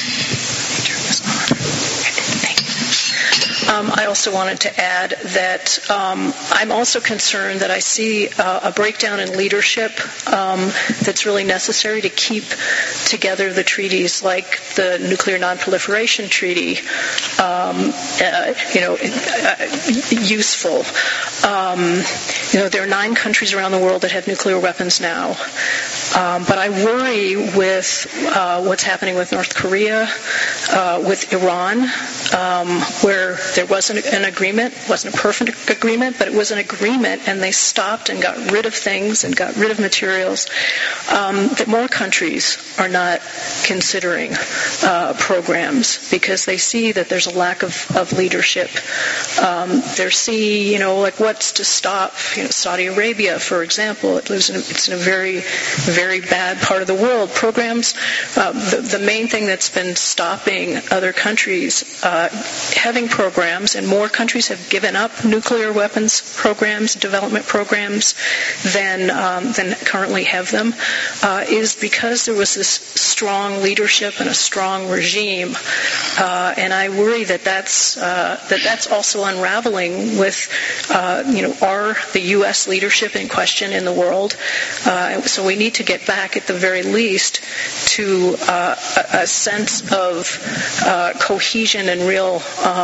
Um, I also wanted to add that um, I'm also concerned that I see uh, a breakdown in leadership um, that's really necessary to keep together the treaties like the Nuclear Non-Proliferation Treaty, um, uh, you know, uh, useful. Um, you know, there are nine countries around the world that have nuclear weapons now. Um, but I worry with uh, what's happening with North Korea, uh, with Iran, um, where there wasn't an agreement, wasn't a perfect agreement, but it was an agreement, and they stopped and got rid of things and got rid of materials um, that more countries are not considering uh, programs because they see that there's a lack of, of leadership. Um, they see, you know, like what's to stop, you know, Saudi Arabia, for example. It lives in a, it's in a very, very bad part of the world. Programs, uh, the, the main thing that's been stopping other countries uh, having programs, and more countries have given up nuclear weapons programs, development programs, than um, than currently have them, uh, is because there was this strong leadership and a strong regime, uh, and I worry that that's uh, that that's also unraveling with uh, you know our the U S leadership in question in the world. Uh, so we need to get back at the very least to uh, a, a sense of uh, cohesion and real um,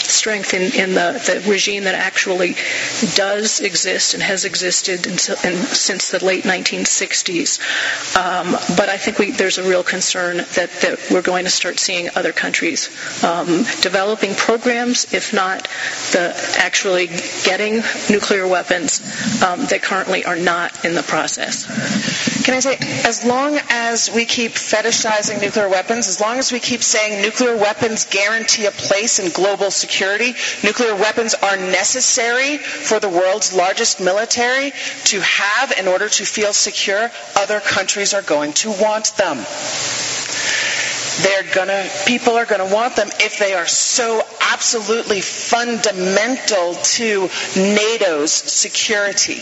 strength in, in the, the regime that actually does exist and has existed until, and since the late nineteen sixties. Um, but I think we, there's a real concern that, that we're going to start seeing other countries um, developing programs, if not the actually getting nuclear weapons um, that currently are not in the process. Can I say, as long as we keep fetishizing nuclear weapons, as long as we keep saying nuclear weapons guarantee a place in global security, nuclear weapons are necessary for the world's largest military to have in order to feel secure, other countries are going to want them. They're gonna, people are going to want them if they are so absolutely fundamental to NATO's security.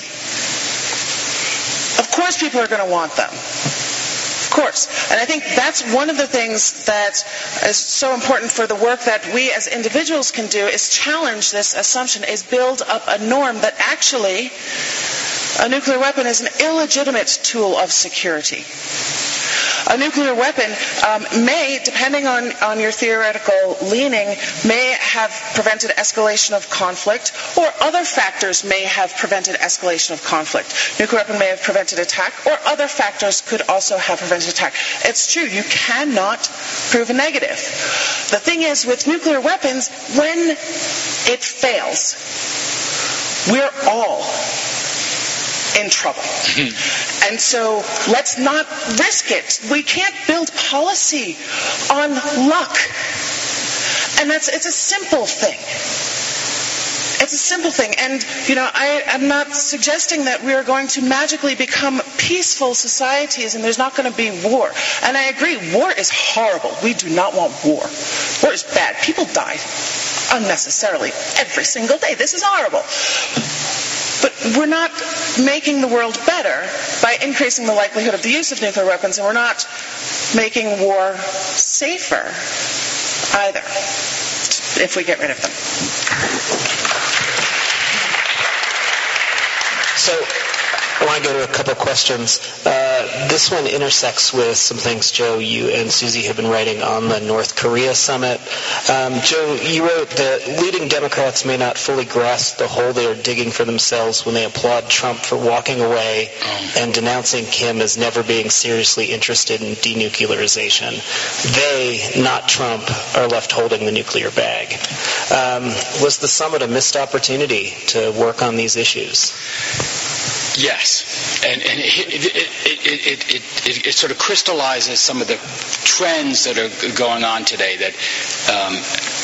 Of course people are going to want them. Of course. And I think that's one of the things that is so important for the work that we as individuals can do, is challenge this assumption, is build up a norm that actually a nuclear weapon is an illegitimate tool of security. A nuclear weapon um, may, depending on, on your theoretical leaning, may have prevented escalation of conflict, or other factors may have prevented escalation of conflict. Nuclear weapon may have prevented attack, or other factors could also have prevented attack. It's true, you cannot prove a negative. The thing is, with nuclear weapons, when it fails, we're all in trouble. And so let's not risk it. We can't build policy on luck. And that's, it's a simple thing. It's a simple thing. And, you know, I am not suggesting that we are going to magically become peaceful societies and there's not going to be war. And I agree, war is horrible. We do not want war. War is bad. People die unnecessarily every single day. This is horrible. But we're not making the world better by increasing the likelihood of the use of nuclear weapons, and we're not making war safer either, if we get rid of them. So I want to go to a couple questions. Uh, this one intersects with some things, Joe, you and Susie have been writing on the North Korea summit. Um, Joe, you wrote that leading Democrats may not fully grasp the hole they are digging for themselves when they applaud Trump for walking away and denouncing Kim as never being seriously interested in denuclearization. They, not Trump, are left holding the nuclear bag. Um, was the summit a missed opportunity to work on these issues? Yes, and, and it, it, it, it, it, it, it sort of crystallizes some of the trends that are going on today. That um,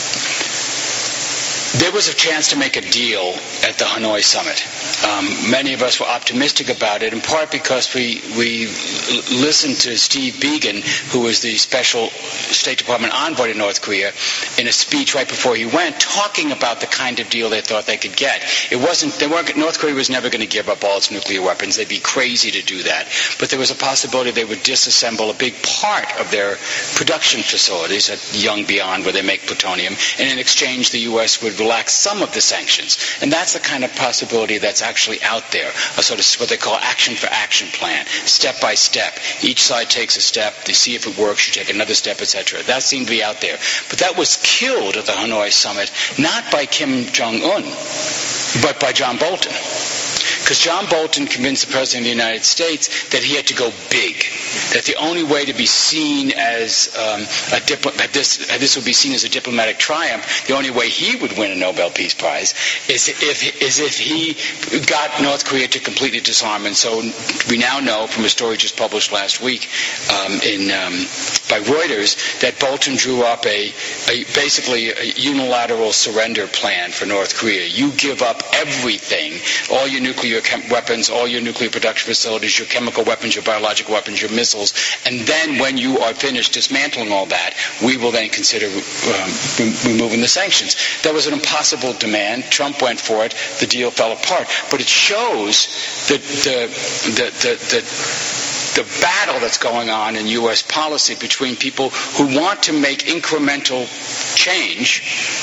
there was a chance to make a deal at the Hanoi summit. Um, many of us were optimistic about it, in part because we we listened to Steve Biegun, who was the special State Department envoy to North Korea, in a speech right before he went, talking about the kind of deal they thought they could get. It wasn't, they weren't, North Korea was never going to give up all its nuclear weapons. They'd be crazy to do that. But there was a possibility they would disassemble a big part of their production facilities at Yongbyon, where they make plutonium, and in exchange the U S would relax some of the sanctions. And that's the kind of possibility that's actually out there, a sort of what they call action for action plan, step by step. Each side takes a step, they see if it works, you take another step, et cetera. That seemed to be out there. But that was killed at the Hanoi summit, not by Kim Jong-un, but by John Bolton. Because John Bolton convinced the President of the United States that he had to go big, that the only way to be seen as um, a diplo- that this, that this would be seen as a diplomatic triumph, the only way he would win a Nobel Peace Prize is if, is if he got North Korea to completely disarm. And so we now know from a story just published last week um, in um, by Reuters that Bolton drew up a, a basically a unilateral surrender plan for North Korea. You give up everything, all your nuclear chem- weapons, all your nuclear production facilities, your chemical weapons, your biological weapons, your missiles, and then when you are finished dismantling all that, we will then consider um, removing the sanctions. That was an impossible demand. Trump went for it. The deal fell apart. But it shows that the the the, the the battle that's going on in U S policy between people who want to make incremental change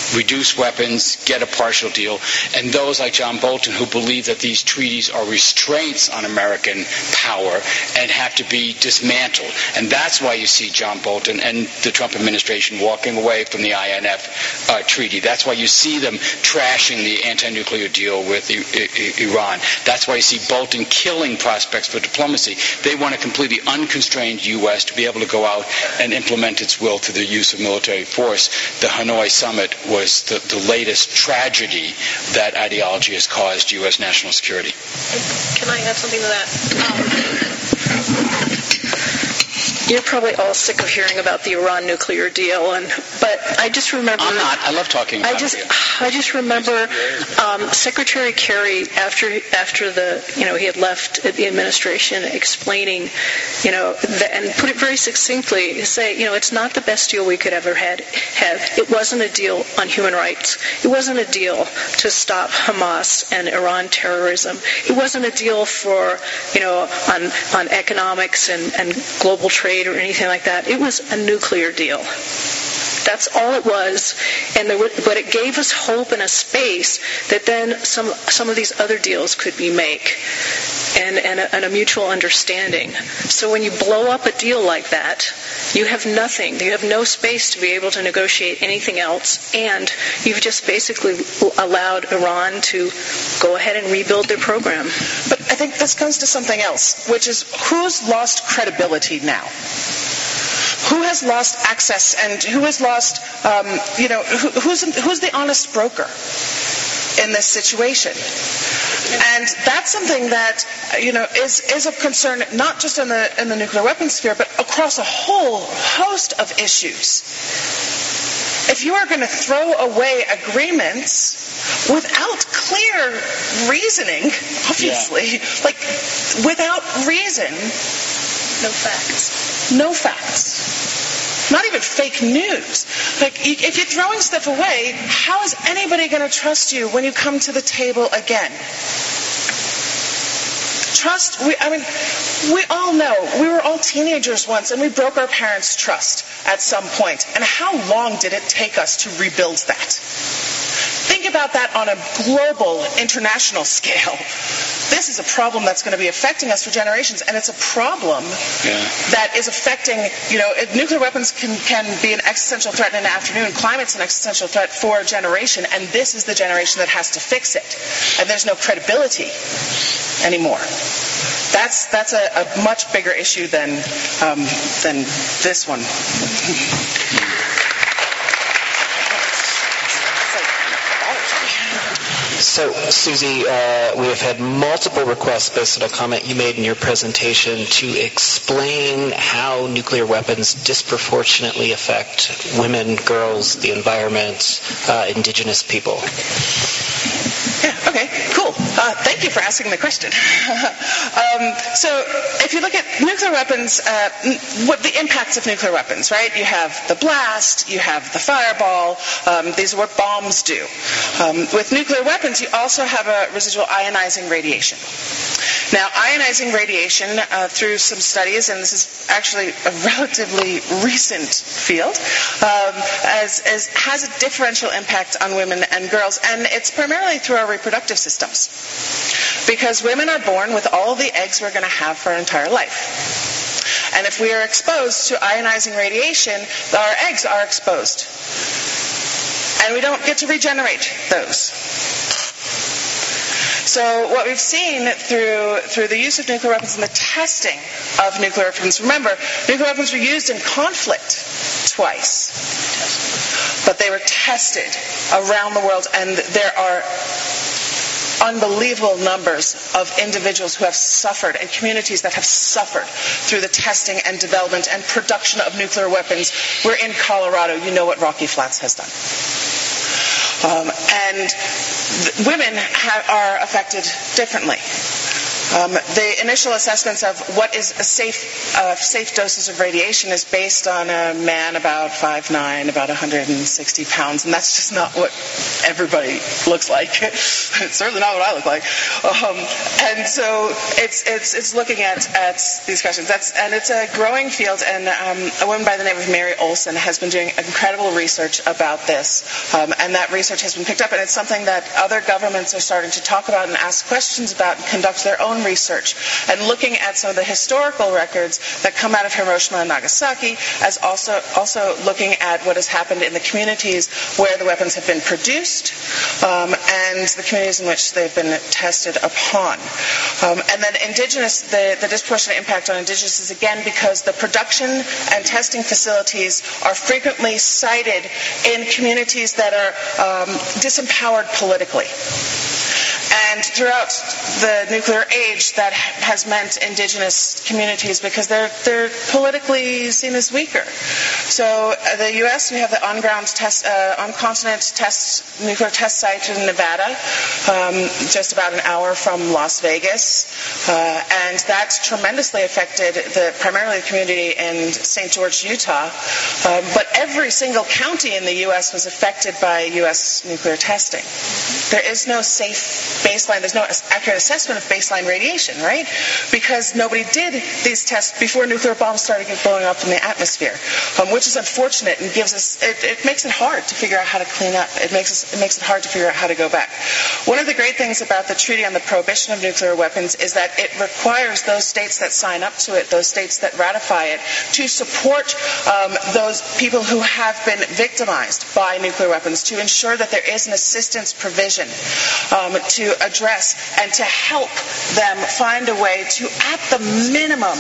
reduce weapons, get a partial deal, and those like John Bolton who believe that these treaties are restraints on American power and have to be dismantled. And that's why you see John Bolton and the Trump administration walking away from the I N F uh, treaty. That's why you see them trashing the anti-nuclear deal with I- I- Iran. That's why you see Bolton killing prospects for diplomacy. They want a completely unconstrained U S to be able to go out and implement its will through the use of military force. The Hanoi summit was the, the latest tragedy that ideology has caused U S national security. Can I add something to that? Um, You're probably all sick of hearing about the Iran nuclear deal, and but I just remember. I'm not. I love talking about I just, it. I just remember um, Secretary Kerry after after the you know he had left the administration explaining, you know, the, and put it very succinctly, say you know it's not the best deal we could ever had have. It wasn't a deal on human rights. It wasn't a deal to stop Hamas and Iran terrorism. It wasn't a deal for you know on on economics and, and global trade or anything like that. It was a nuclear deal. That's all it was, and there were, but it gave us hope and a space that then some some of these other deals could be made, and and a, and a mutual understanding. So when you blow up a deal like that, you have nothing. You have no space to be able to negotiate anything else, and you've just basically allowed Iran to go ahead and rebuild their program. But I think this comes to something else, which is who's lost credibility now? Who has lost access, and who has lost, um, you know, who, who's who's the honest broker in this situation? And that's something that, you know, is is of concern not just in the in the nuclear weapons sphere, but across a whole host of issues. If you are going to throw away agreements without clear reasoning, obviously, yeah. like without reason, no facts, no facts. Not even fake news. Like, if you're throwing stuff away, how is anybody going to trust you when you come to the table again? Trust, we, I mean, we all know, we were all teenagers once, and we broke our parents' trust at some point. And how long did it take us to rebuild that? Think about that on a global, international scale. This is a problem that's going to be affecting us for generations, and it's a problem yeah. that is affecting, you know, nuclear weapons can, can be an existential threat in an afternoon. Climate's an existential threat for a generation, and this is the generation that has to fix it. And there's no credibility anymore. That's that's a, a much bigger issue than um, than this one. So, Susie, uh, we have had multiple requests based on a comment you made in your presentation to explain how nuclear weapons disproportionately affect women, girls, the environment, uh, indigenous people. Yeah, okay, cool. Uh, thank you for asking the question. um, so if you look at nuclear weapons, uh, what the impacts of nuclear weapons, right? You have the blast, you have the fireball. Um, these are what bombs do. Um, with nuclear weapons, you also have a residual ionizing radiation. Now, ionizing radiation, uh, through some studies, and this is actually a relatively recent field, um, as, as has a differential impact on women and girls, and it's primarily through our reproductive systems. Because women are born with all the eggs we're going to have for our entire life. And if we are exposed to ionizing radiation, our eggs are exposed. And we don't get to regenerate those. So what we've seen through through the use of nuclear weapons and the testing of nuclear weapons, remember, nuclear weapons were used in conflict twice. But they were tested around the world, and there are unbelievable numbers of individuals who have suffered and communities that have suffered through the testing and development and production of nuclear weapons. We're in Colorado. You know what Rocky Flats has done. Um, and th- women ha- are affected differently. Um, the initial assessments of what is a safe uh, safe doses of radiation is based on a man about five nine, about one hundred sixty pounds, and that's just not what everybody looks like. It's certainly not what I look like. Um, and so it's it's it's looking at, at these questions. That's and it's a growing field, and um, a woman by the name of Mary Olson has been doing incredible research about this, um, and that research has been picked up, and it's something that other governments are starting to talk about and ask questions about and conduct their own research, and looking at some of the historical records that come out of Hiroshima and Nagasaki, as also also looking at what has happened in the communities where the weapons have been produced, um, and the communities in which they've been tested upon. Um, and then indigenous, the, the disproportionate impact on indigenous is again because the production and testing facilities are frequently sited in communities that are um, disempowered politically. And throughout the nuclear age, that has meant indigenous communities because they're they're politically seen as weaker. So uh, the U S, we have the on-ground test, uh, on-continent test nuclear test site in Nevada, um, just about an hour from Las Vegas, uh, and that tremendously affected the primarily the community in Saint George, Utah. Um, but every single county in the U S was affected by U S nuclear testing. There is no safe baseline, there's no accurate assessment of baseline radiation, right? Because nobody did these tests before nuclear bombs started blowing up in the atmosphere, um, which is unfortunate and gives us, it, it makes it hard to figure out how to clean up. It makes, us, it makes it hard to figure out how to go back. One of the great things about the Treaty on the Prohibition of Nuclear Weapons is that it requires those states that sign up to it, those states that ratify it, to support um, those people who have been victimized by nuclear weapons, to ensure that there is an assistance provision um, to address and to help them find a way to, at the minimum,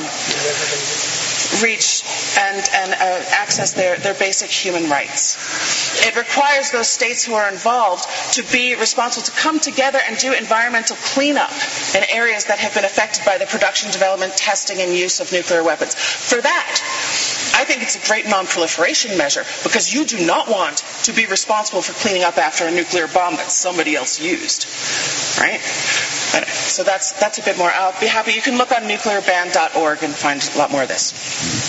reach and, and uh, access their, their basic human rights. It requires those states who are involved to be responsible, to come together and do environmental cleanup in areas that have been affected by the production, development, testing, and use of nuclear weapons. For that, I think it's a great non-proliferation measure, because you do not want to be responsible for cleaning up after a nuclear bomb that somebody else used, right? Anyway, so that's that's a bit more. I'll be happy. You can look on nuclear ban dot org and find a lot more of this.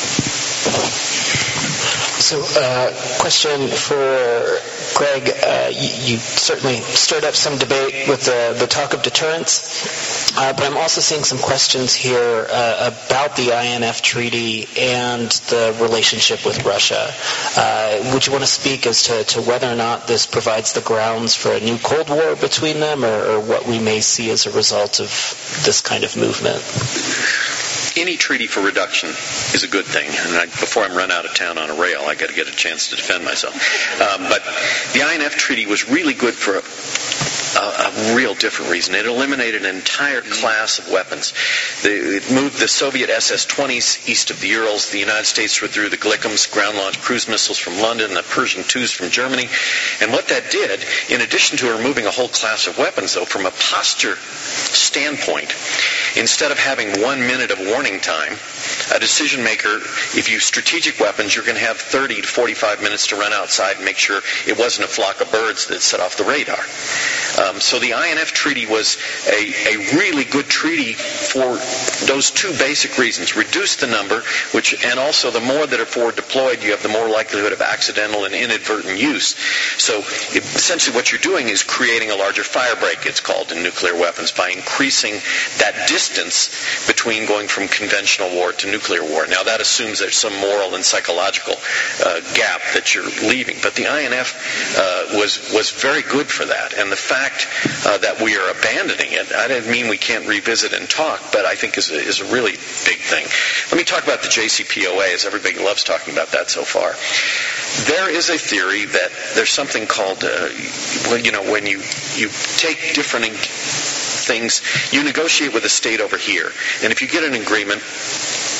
So, uh, question for Greg. Uh, you, you certainly stirred up some debate with the, the talk of deterrence, uh, but I'm also seeing some questions here uh, about the I N F Treaty and the relationship with Russia. Uh, would you want to speak as to, to whether or not this provides the grounds for a new Cold War between them, or, or what we may see as a result of this kind of movement? Any treaty for reduction is a good thing. And I, before I'm run out of town on a rail, I got to get a chance to defend myself. Um, but the I N F Treaty was really good for a, a, a real different reason. It eliminated an entire class of weapons. The, it moved the Soviet S S twenties east of the Urals. The United States withdrew the Glickums, ground-launched cruise missiles from London, the Pershing twos from Germany. And what that did, in addition to removing a whole class of weapons, though, from a posture standpoint, instead of having one minute of warning time, a decision maker, if you strategic weapons, you're going to have thirty to forty-five minutes to run outside and make sure it wasn't a flock of birds that set off the radar. Um, so the I N F Treaty was a, a really good treaty for those two basic reasons. Reduce the number, which, and also the more that are forward deployed, you have the more likelihood of accidental and inadvertent use. So it, essentially what you're doing is creating a larger fire break, it's called in nuclear weapons, by increasing that distance between going from conventional war to nuclear war. Now that assumes there's some moral and psychological uh, gap that you're leaving, but the I N F uh, was was very good for that. And the fact uh, that we are abandoning it, I don't mean we can't revisit and talk, but I think is a, is a really big thing. Let me talk about the J C P O A, as everybody loves talking about that so far. There is a theory that there's something called, uh, well, you know, when you you take different things, you negotiate with a state over here, and if you get an agreement,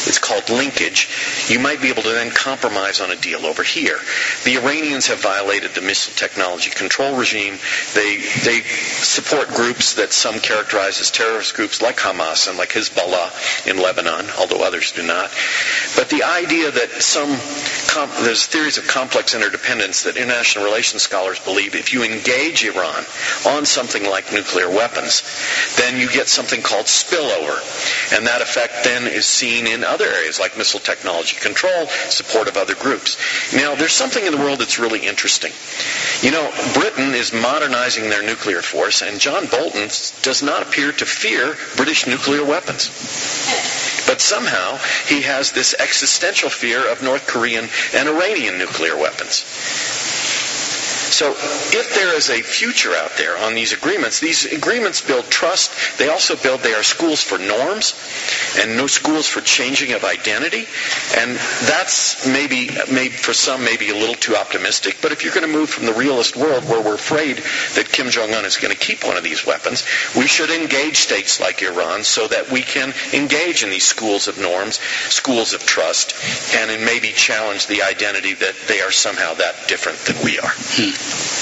it's called linkage, you might be able to then compromise on a deal over here. The Iranians have violated the missile technology control regime. They they support groups that some characterize as terrorist groups like Hamas and like Hezbollah in Lebanon, although others do not. But the idea that some com- there's theories of complex interdependence that international relations scholars believe if you engage Iran on something like nuclear weapons, then you get something called spillover. And that effect then is seen in other areas like missile technology control, support of other groups. Now, there's something in the world that's really interesting. You know, Britain is modernizing their nuclear force, and John Bolton does not appear to fear British nuclear weapons. But somehow he has this existential fear of North Korean and Iranian nuclear weapons. So if there is a future out there on these agreements, these agreements build trust. They also build, they are schools for norms and no schools for changing of identity. And that's maybe, maybe for some, maybe a little too optimistic. But if you're going to move from the realist world where we're afraid that Kim Jong-un is going to keep one of these weapons, we should engage states like Iran so that we can engage in these schools of norms, schools of trust, and in maybe challenge the identity that they are somehow that different than we are. Hmm.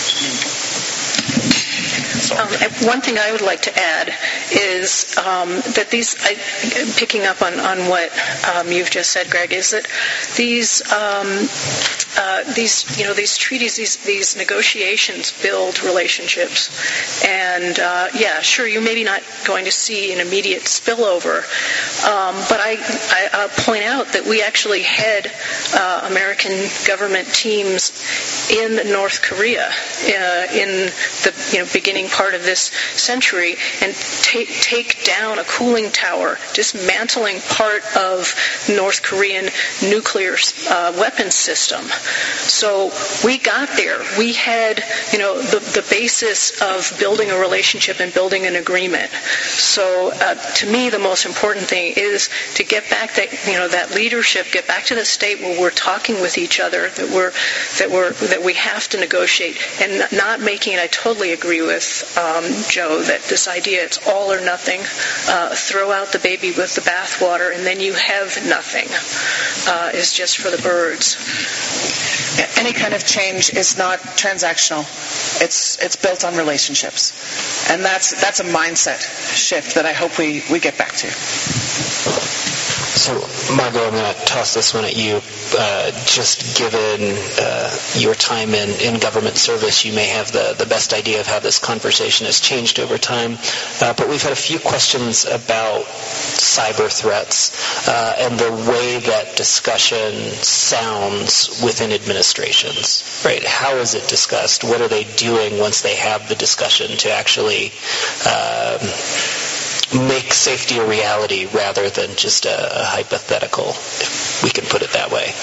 Um, one thing I would like to add is um, that these, I, picking up on, on what um, you've just said, Greg, is that these um, uh, these you know these treaties, these these negotiations build relationships, and uh, yeah, sure, you're maybe not going to see an immediate spillover, um, but I, I I'll point out that we actually had uh, American government teams in North Korea uh, in the you know beginning part of this century and take take down a cooling tower, dismantling part of North Korean nuclear uh, weapons system. So we got there. We had, you know, the, the basis of building a relationship and building an agreement. So uh, to me, the most important thing is to get back that, you know, that leadership, get back to the state where we're talking with each other, that we're that we're that we have to negotiate, and not making it. I totally agree with um, Joe that this idea it's all or nothing. Uh, throw out the baby with the bathwater, and then you have nothing. Uh, is just for the birds. Any kind of change is not transactional. It's it's built on relationships, and that's that's a mindset shift that I hope we, we get back to. So, Margot, I'm going to toss this one at you. Uh, just given uh, your time in, in government service, you may have the, the best idea of how this conversation has changed over time. Uh, but we've had a few questions about cyber threats uh, and the way that discussion sounds within administrations. Right? How is it discussed? What are they doing once they have the discussion to actually um, make safety a reality rather than just a, a hypothetical, if we can put it that way?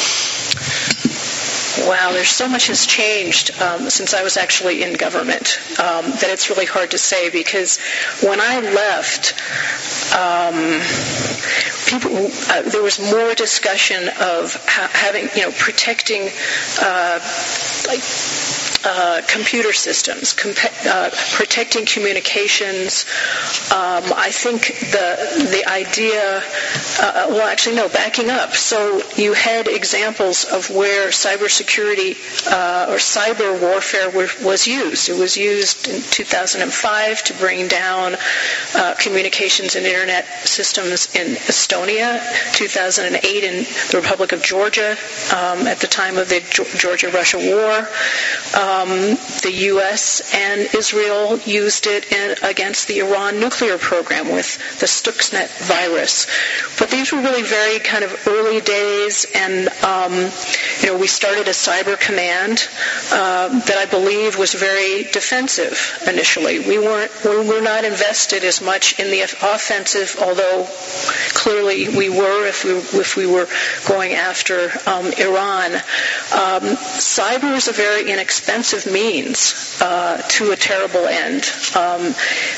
Wow, there's so much has changed um, since I was actually in government um, that it's really hard to say, because when I left, um, people uh, there was more discussion of ha- having, you know, protecting uh, like uh, computer systems, comp- uh, protecting communications. Um, I think the the idea, uh, well, actually, no, backing up. So you had examples of where cybersecurity uh, or cyber warfare were, was used. It was used in two thousand five to bring down uh, communications and internet systems in Estonia, two thousand eight in the Republic of Georgia um, at the time of the Georgia-Russia war. Um, the U S and Israel used it in, against the Iran nuclear program with the Stuxnet virus. But these were really very kind of early days, and um, you know, we started a cyber command uh, that I believe was very defensive initially. We weren't, we were not invested as much in the offensive, although clearly we were if we if we were going after um, Iran. Um, cyber is a very inexpensive means uh, to a terrible end. Um,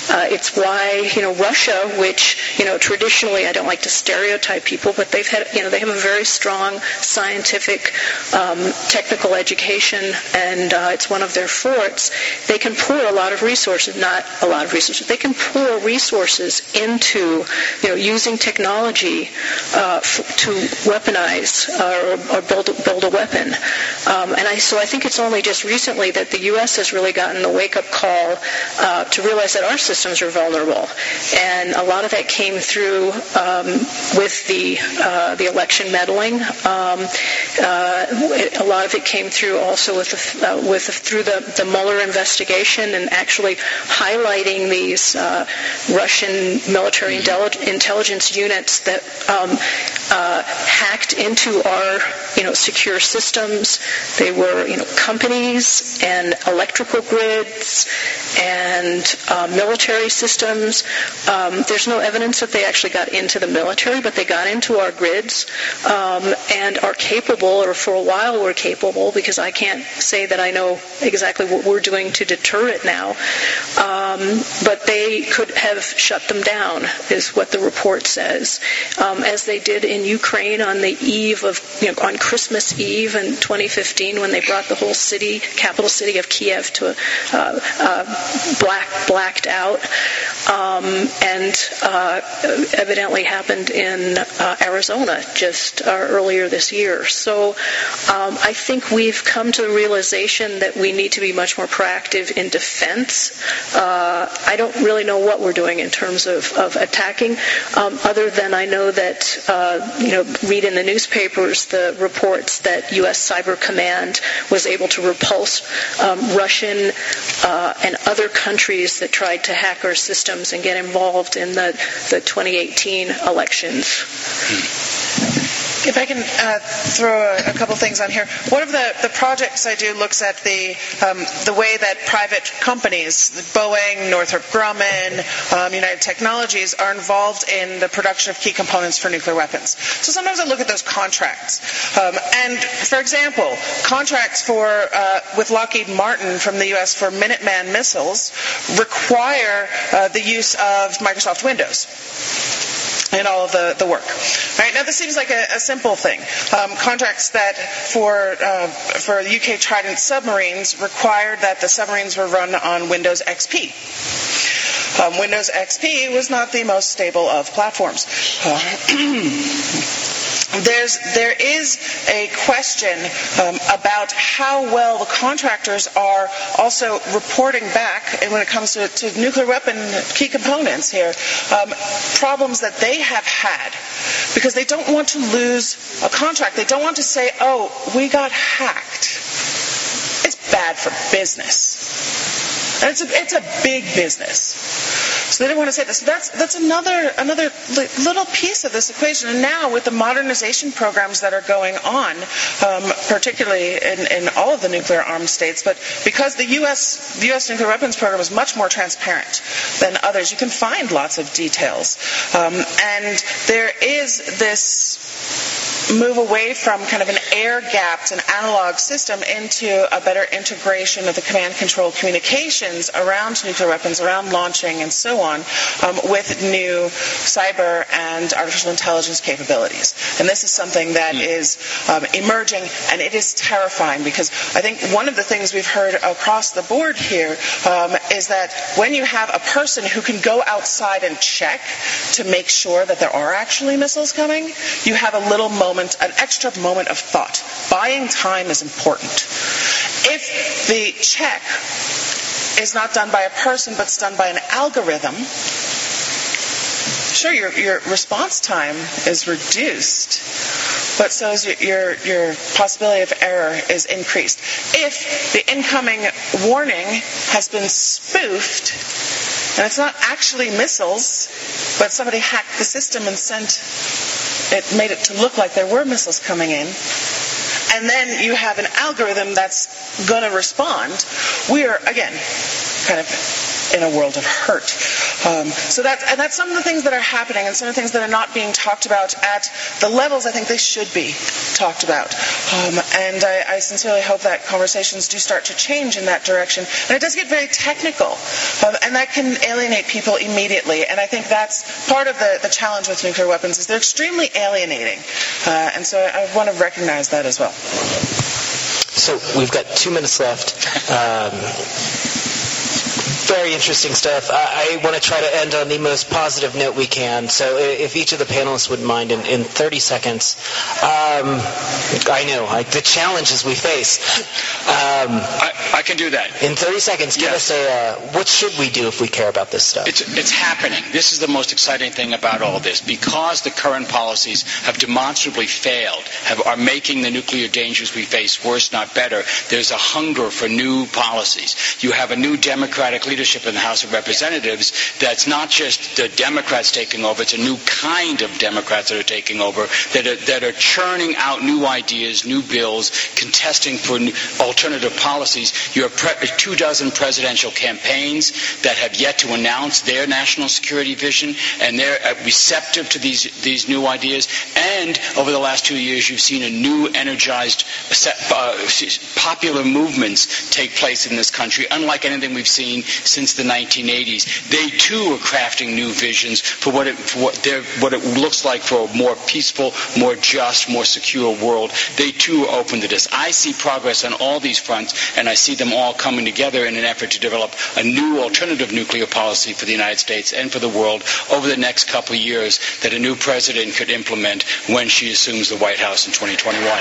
uh, it's why, you know, Russia, which, you know, traditionally, I don't like to stereotype people, but they've had, you know, they have a very strong scientific, um, technical education, and uh, it's one of their forts. They can pour a lot of resources, not a lot of resources, they can pour resources into, you know, using technology uh, f- to weaponize uh, or, or build, build a weapon. Um, and I, so I think it's only just recently that the U S has really gotten a wake-up call uh, to realize that our systems are vulnerable. And a lot of that came through um, with the uh, the election meddling. Um, uh, a lot of it came through also with the, uh, with the, through the, the Mueller investigation, and actually highlighting these uh, Russian military intellig- intelligence units that um, uh, hacked into our, you know, secure systems. They were, you know, companies and electrical grids and uh, military systems. Um, there's no evidence that they actually got into the military, but they got into our grids um, and are capable, or for a while were capable, because I can't say that I know exactly what we're doing to deter it now. Um, but they could have shut them down, is what the report says, um, as they did in Ukraine on the eve of, you know, on Christmas Eve in twenty fifteen, when they brought the whole city, capital city of Kiev, to a uh, uh, black blacked out, um, and uh, evidently happened in uh, Arizona just uh, earlier this year. So um, I think we've come to the realization that we need to be much more proactive in defense. Uh, I don't really know what we're doing in terms of, of attacking, um, other than I know that, uh, you know, read in the newspapers the reports that U S Cyber Command was able to repulse um, Russian uh, and other countries that tried to hack our systems and get involved in the, the twenty eighteen elections. If I can uh, throw a, a couple things on here. One of the, the projects I do looks at the um, the way that private companies, Boeing, Northrop Grumman, um, United Technologies, are involved in the production of key components for nuclear weapons. So sometimes I look at those contracts. Um, and, for example, contracts for uh, with Lockheed Martin from the U S for Minuteman missiles require uh, the use of Microsoft Windows in all of the, the work. All right, now this seems like a, a simple thing. Um, contracts that for uh, for U K Trident submarines required that the submarines were run on Windows X P. Um, Windows X P was not the most stable of platforms. Uh, There's, there is a question um, about how well the contractors are also reporting back, and when it comes to, to nuclear weapon key components here, um, problems that they have had, because they don't want to lose a contract. They don't want to say, oh, we got hacked. It's bad for business. And it's a, it's a big business. So they didn't want to say this. That's that's another another little piece of this equation. And now with the modernization programs that are going on, um, particularly in, in all of the nuclear armed states, but because the U S the U S nuclear weapons program is much more transparent than others, you can find lots of details. Um, and there is this move away from kind of an air-gapped and analog system into a better integration of the command control communications around nuclear weapons, around launching, and so on, um, with new cyber and artificial intelligence capabilities. And this is something that mm. is um, emerging, and it is terrifying, because I think one of the things we've heard across the board here um, is that when you have a person who can go outside and check to make sure that there are actually missiles coming, you have a little moment, an extra moment of thought. Buying time is important. If the check is not done by a person, but it's done by an algorithm, sure, your, your response time is reduced, but so is your, your, your possibility of error is increased. If the incoming warning has been spoofed, and it's not actually missiles, but somebody hacked the system and sent it, made it to look like there were missiles coming in, and then you have an algorithm that's going to respond, we are, again, kind of in a world of hurt. Um, so that's, and that's some of the things that are happening and some of the things that are not being talked about at the levels I think they should be talked about. Um, and I, I sincerely hope that conversations do start to change in that direction. And it does get very technical, um, and that can alienate people immediately. And I think that's part of the, the challenge with nuclear weapons is they're extremely alienating. Uh, and so I, I want to recognize that as well. So we've got two minutes left. Um, Very interesting stuff. I, I want to try to end on the most positive note we can. So if each of the panelists would mind in, in thirty seconds. Um, I know, like the challenges we face. Um, I, I can do that. In thirty seconds, give yes. us a, uh, what should we do if we care about this stuff? It's, it's happening. This is the most exciting thing about all this. Because the current policies have demonstrably failed, have, are making the nuclear dangers we face worse, not better, there's a hunger for new policies. You have a new Democratic leadership in the House of Representatives that's not just the Democrats taking over, it's a new kind of Democrats that are taking over, that are, that are churning out new ideas, new bills, contesting for new alternative policies. You have pre- two dozen presidential campaigns that have yet to announce their national security vision, and they're uh, receptive to these, these new ideas. And over the last two years, you've seen a new, energized, uh, popular movements take place in this country, unlike anything we've seen since the nineteen eighties. They too are crafting new visions for what it, for what, what it looks like for a more peaceful, more just, more secure world. They too are open to this. I see progress on all these fronts, and I see them all coming together in an effort to develop a new alternative nuclear policy for the United States and for the world over the next couple of years that a new president could implement when she assumes the White House in twenty twenty-one.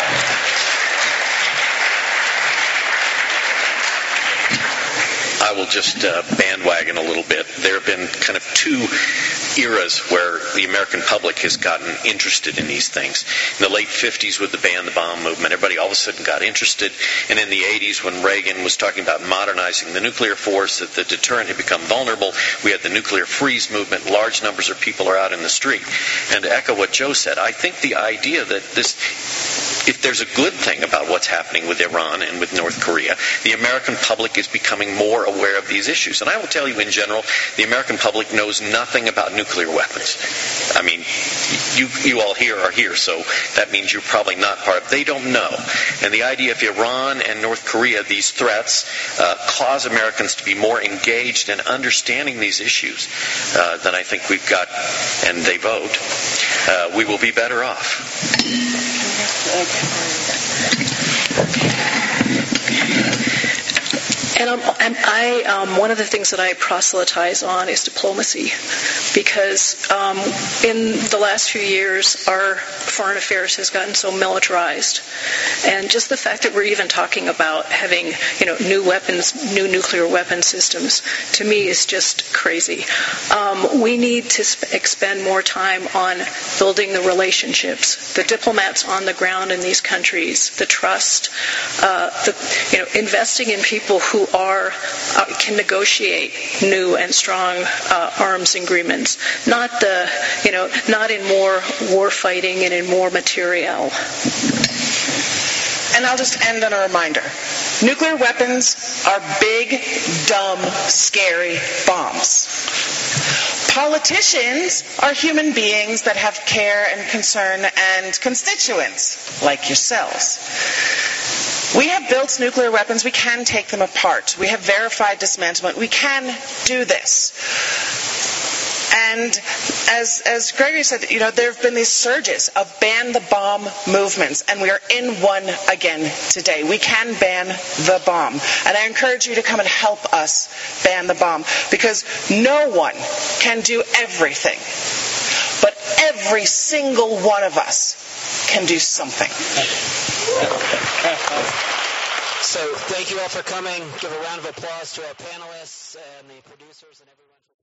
I will just uh, bandwagon a little bit. There have been kind of two eras where the American public has gotten interested in these things. In the late fifties with the Ban the Bomb movement, everybody all of a sudden got interested. And in the eighties when Reagan was talking about modernizing the nuclear force, that the deterrent had become vulnerable, we had the nuclear freeze movement. Large numbers of people are out in the street. And to echo what Joe said, I think the idea that this, if there's a good thing about what's happening with Iran and with North Korea, the American public is becoming more aware of these issues. And I will tell you in general, the American public knows nothing about nuclear weapons. I mean, you you all here are here, so that means you're probably not part of it. They don't know. And the idea of Iran and North Korea, these threats, uh, cause Americans to be more engaged in understanding these issues uh, than I think we've got, and they vote, uh, we will be better off. And, um, and I, um, one of the things that I proselytize on is diplomacy, because um, in the last few years, our foreign affairs has gotten so militarized, and just the fact that we're even talking about having, you know, new weapons, new nuclear weapon systems, to me is just crazy. Um, we need to sp- expend more time on building the relationships, the diplomats on the ground in these countries, the trust, uh, the, you know, investing in people who are uh, can negotiate new and strong uh, arms agreements, not the you know not in more war fighting and in more materiel. And I'll just end on a reminder. Nuclear weapons are big, dumb, scary bombs. Politicians are human beings that have care and concern and constituents like yourselves. We have built nuclear weapons. We can take them apart. We have verified dismantlement. We can do this. And as as Gregory said, you know, there have been these surges of ban the bomb movements, and we are in one again today. We can ban the bomb. And I encourage you to come and help us ban the bomb, because no one can do everything. But every single one of us can do something. So thank you all for coming. Give a round of applause to our panelists and the producers and everyone.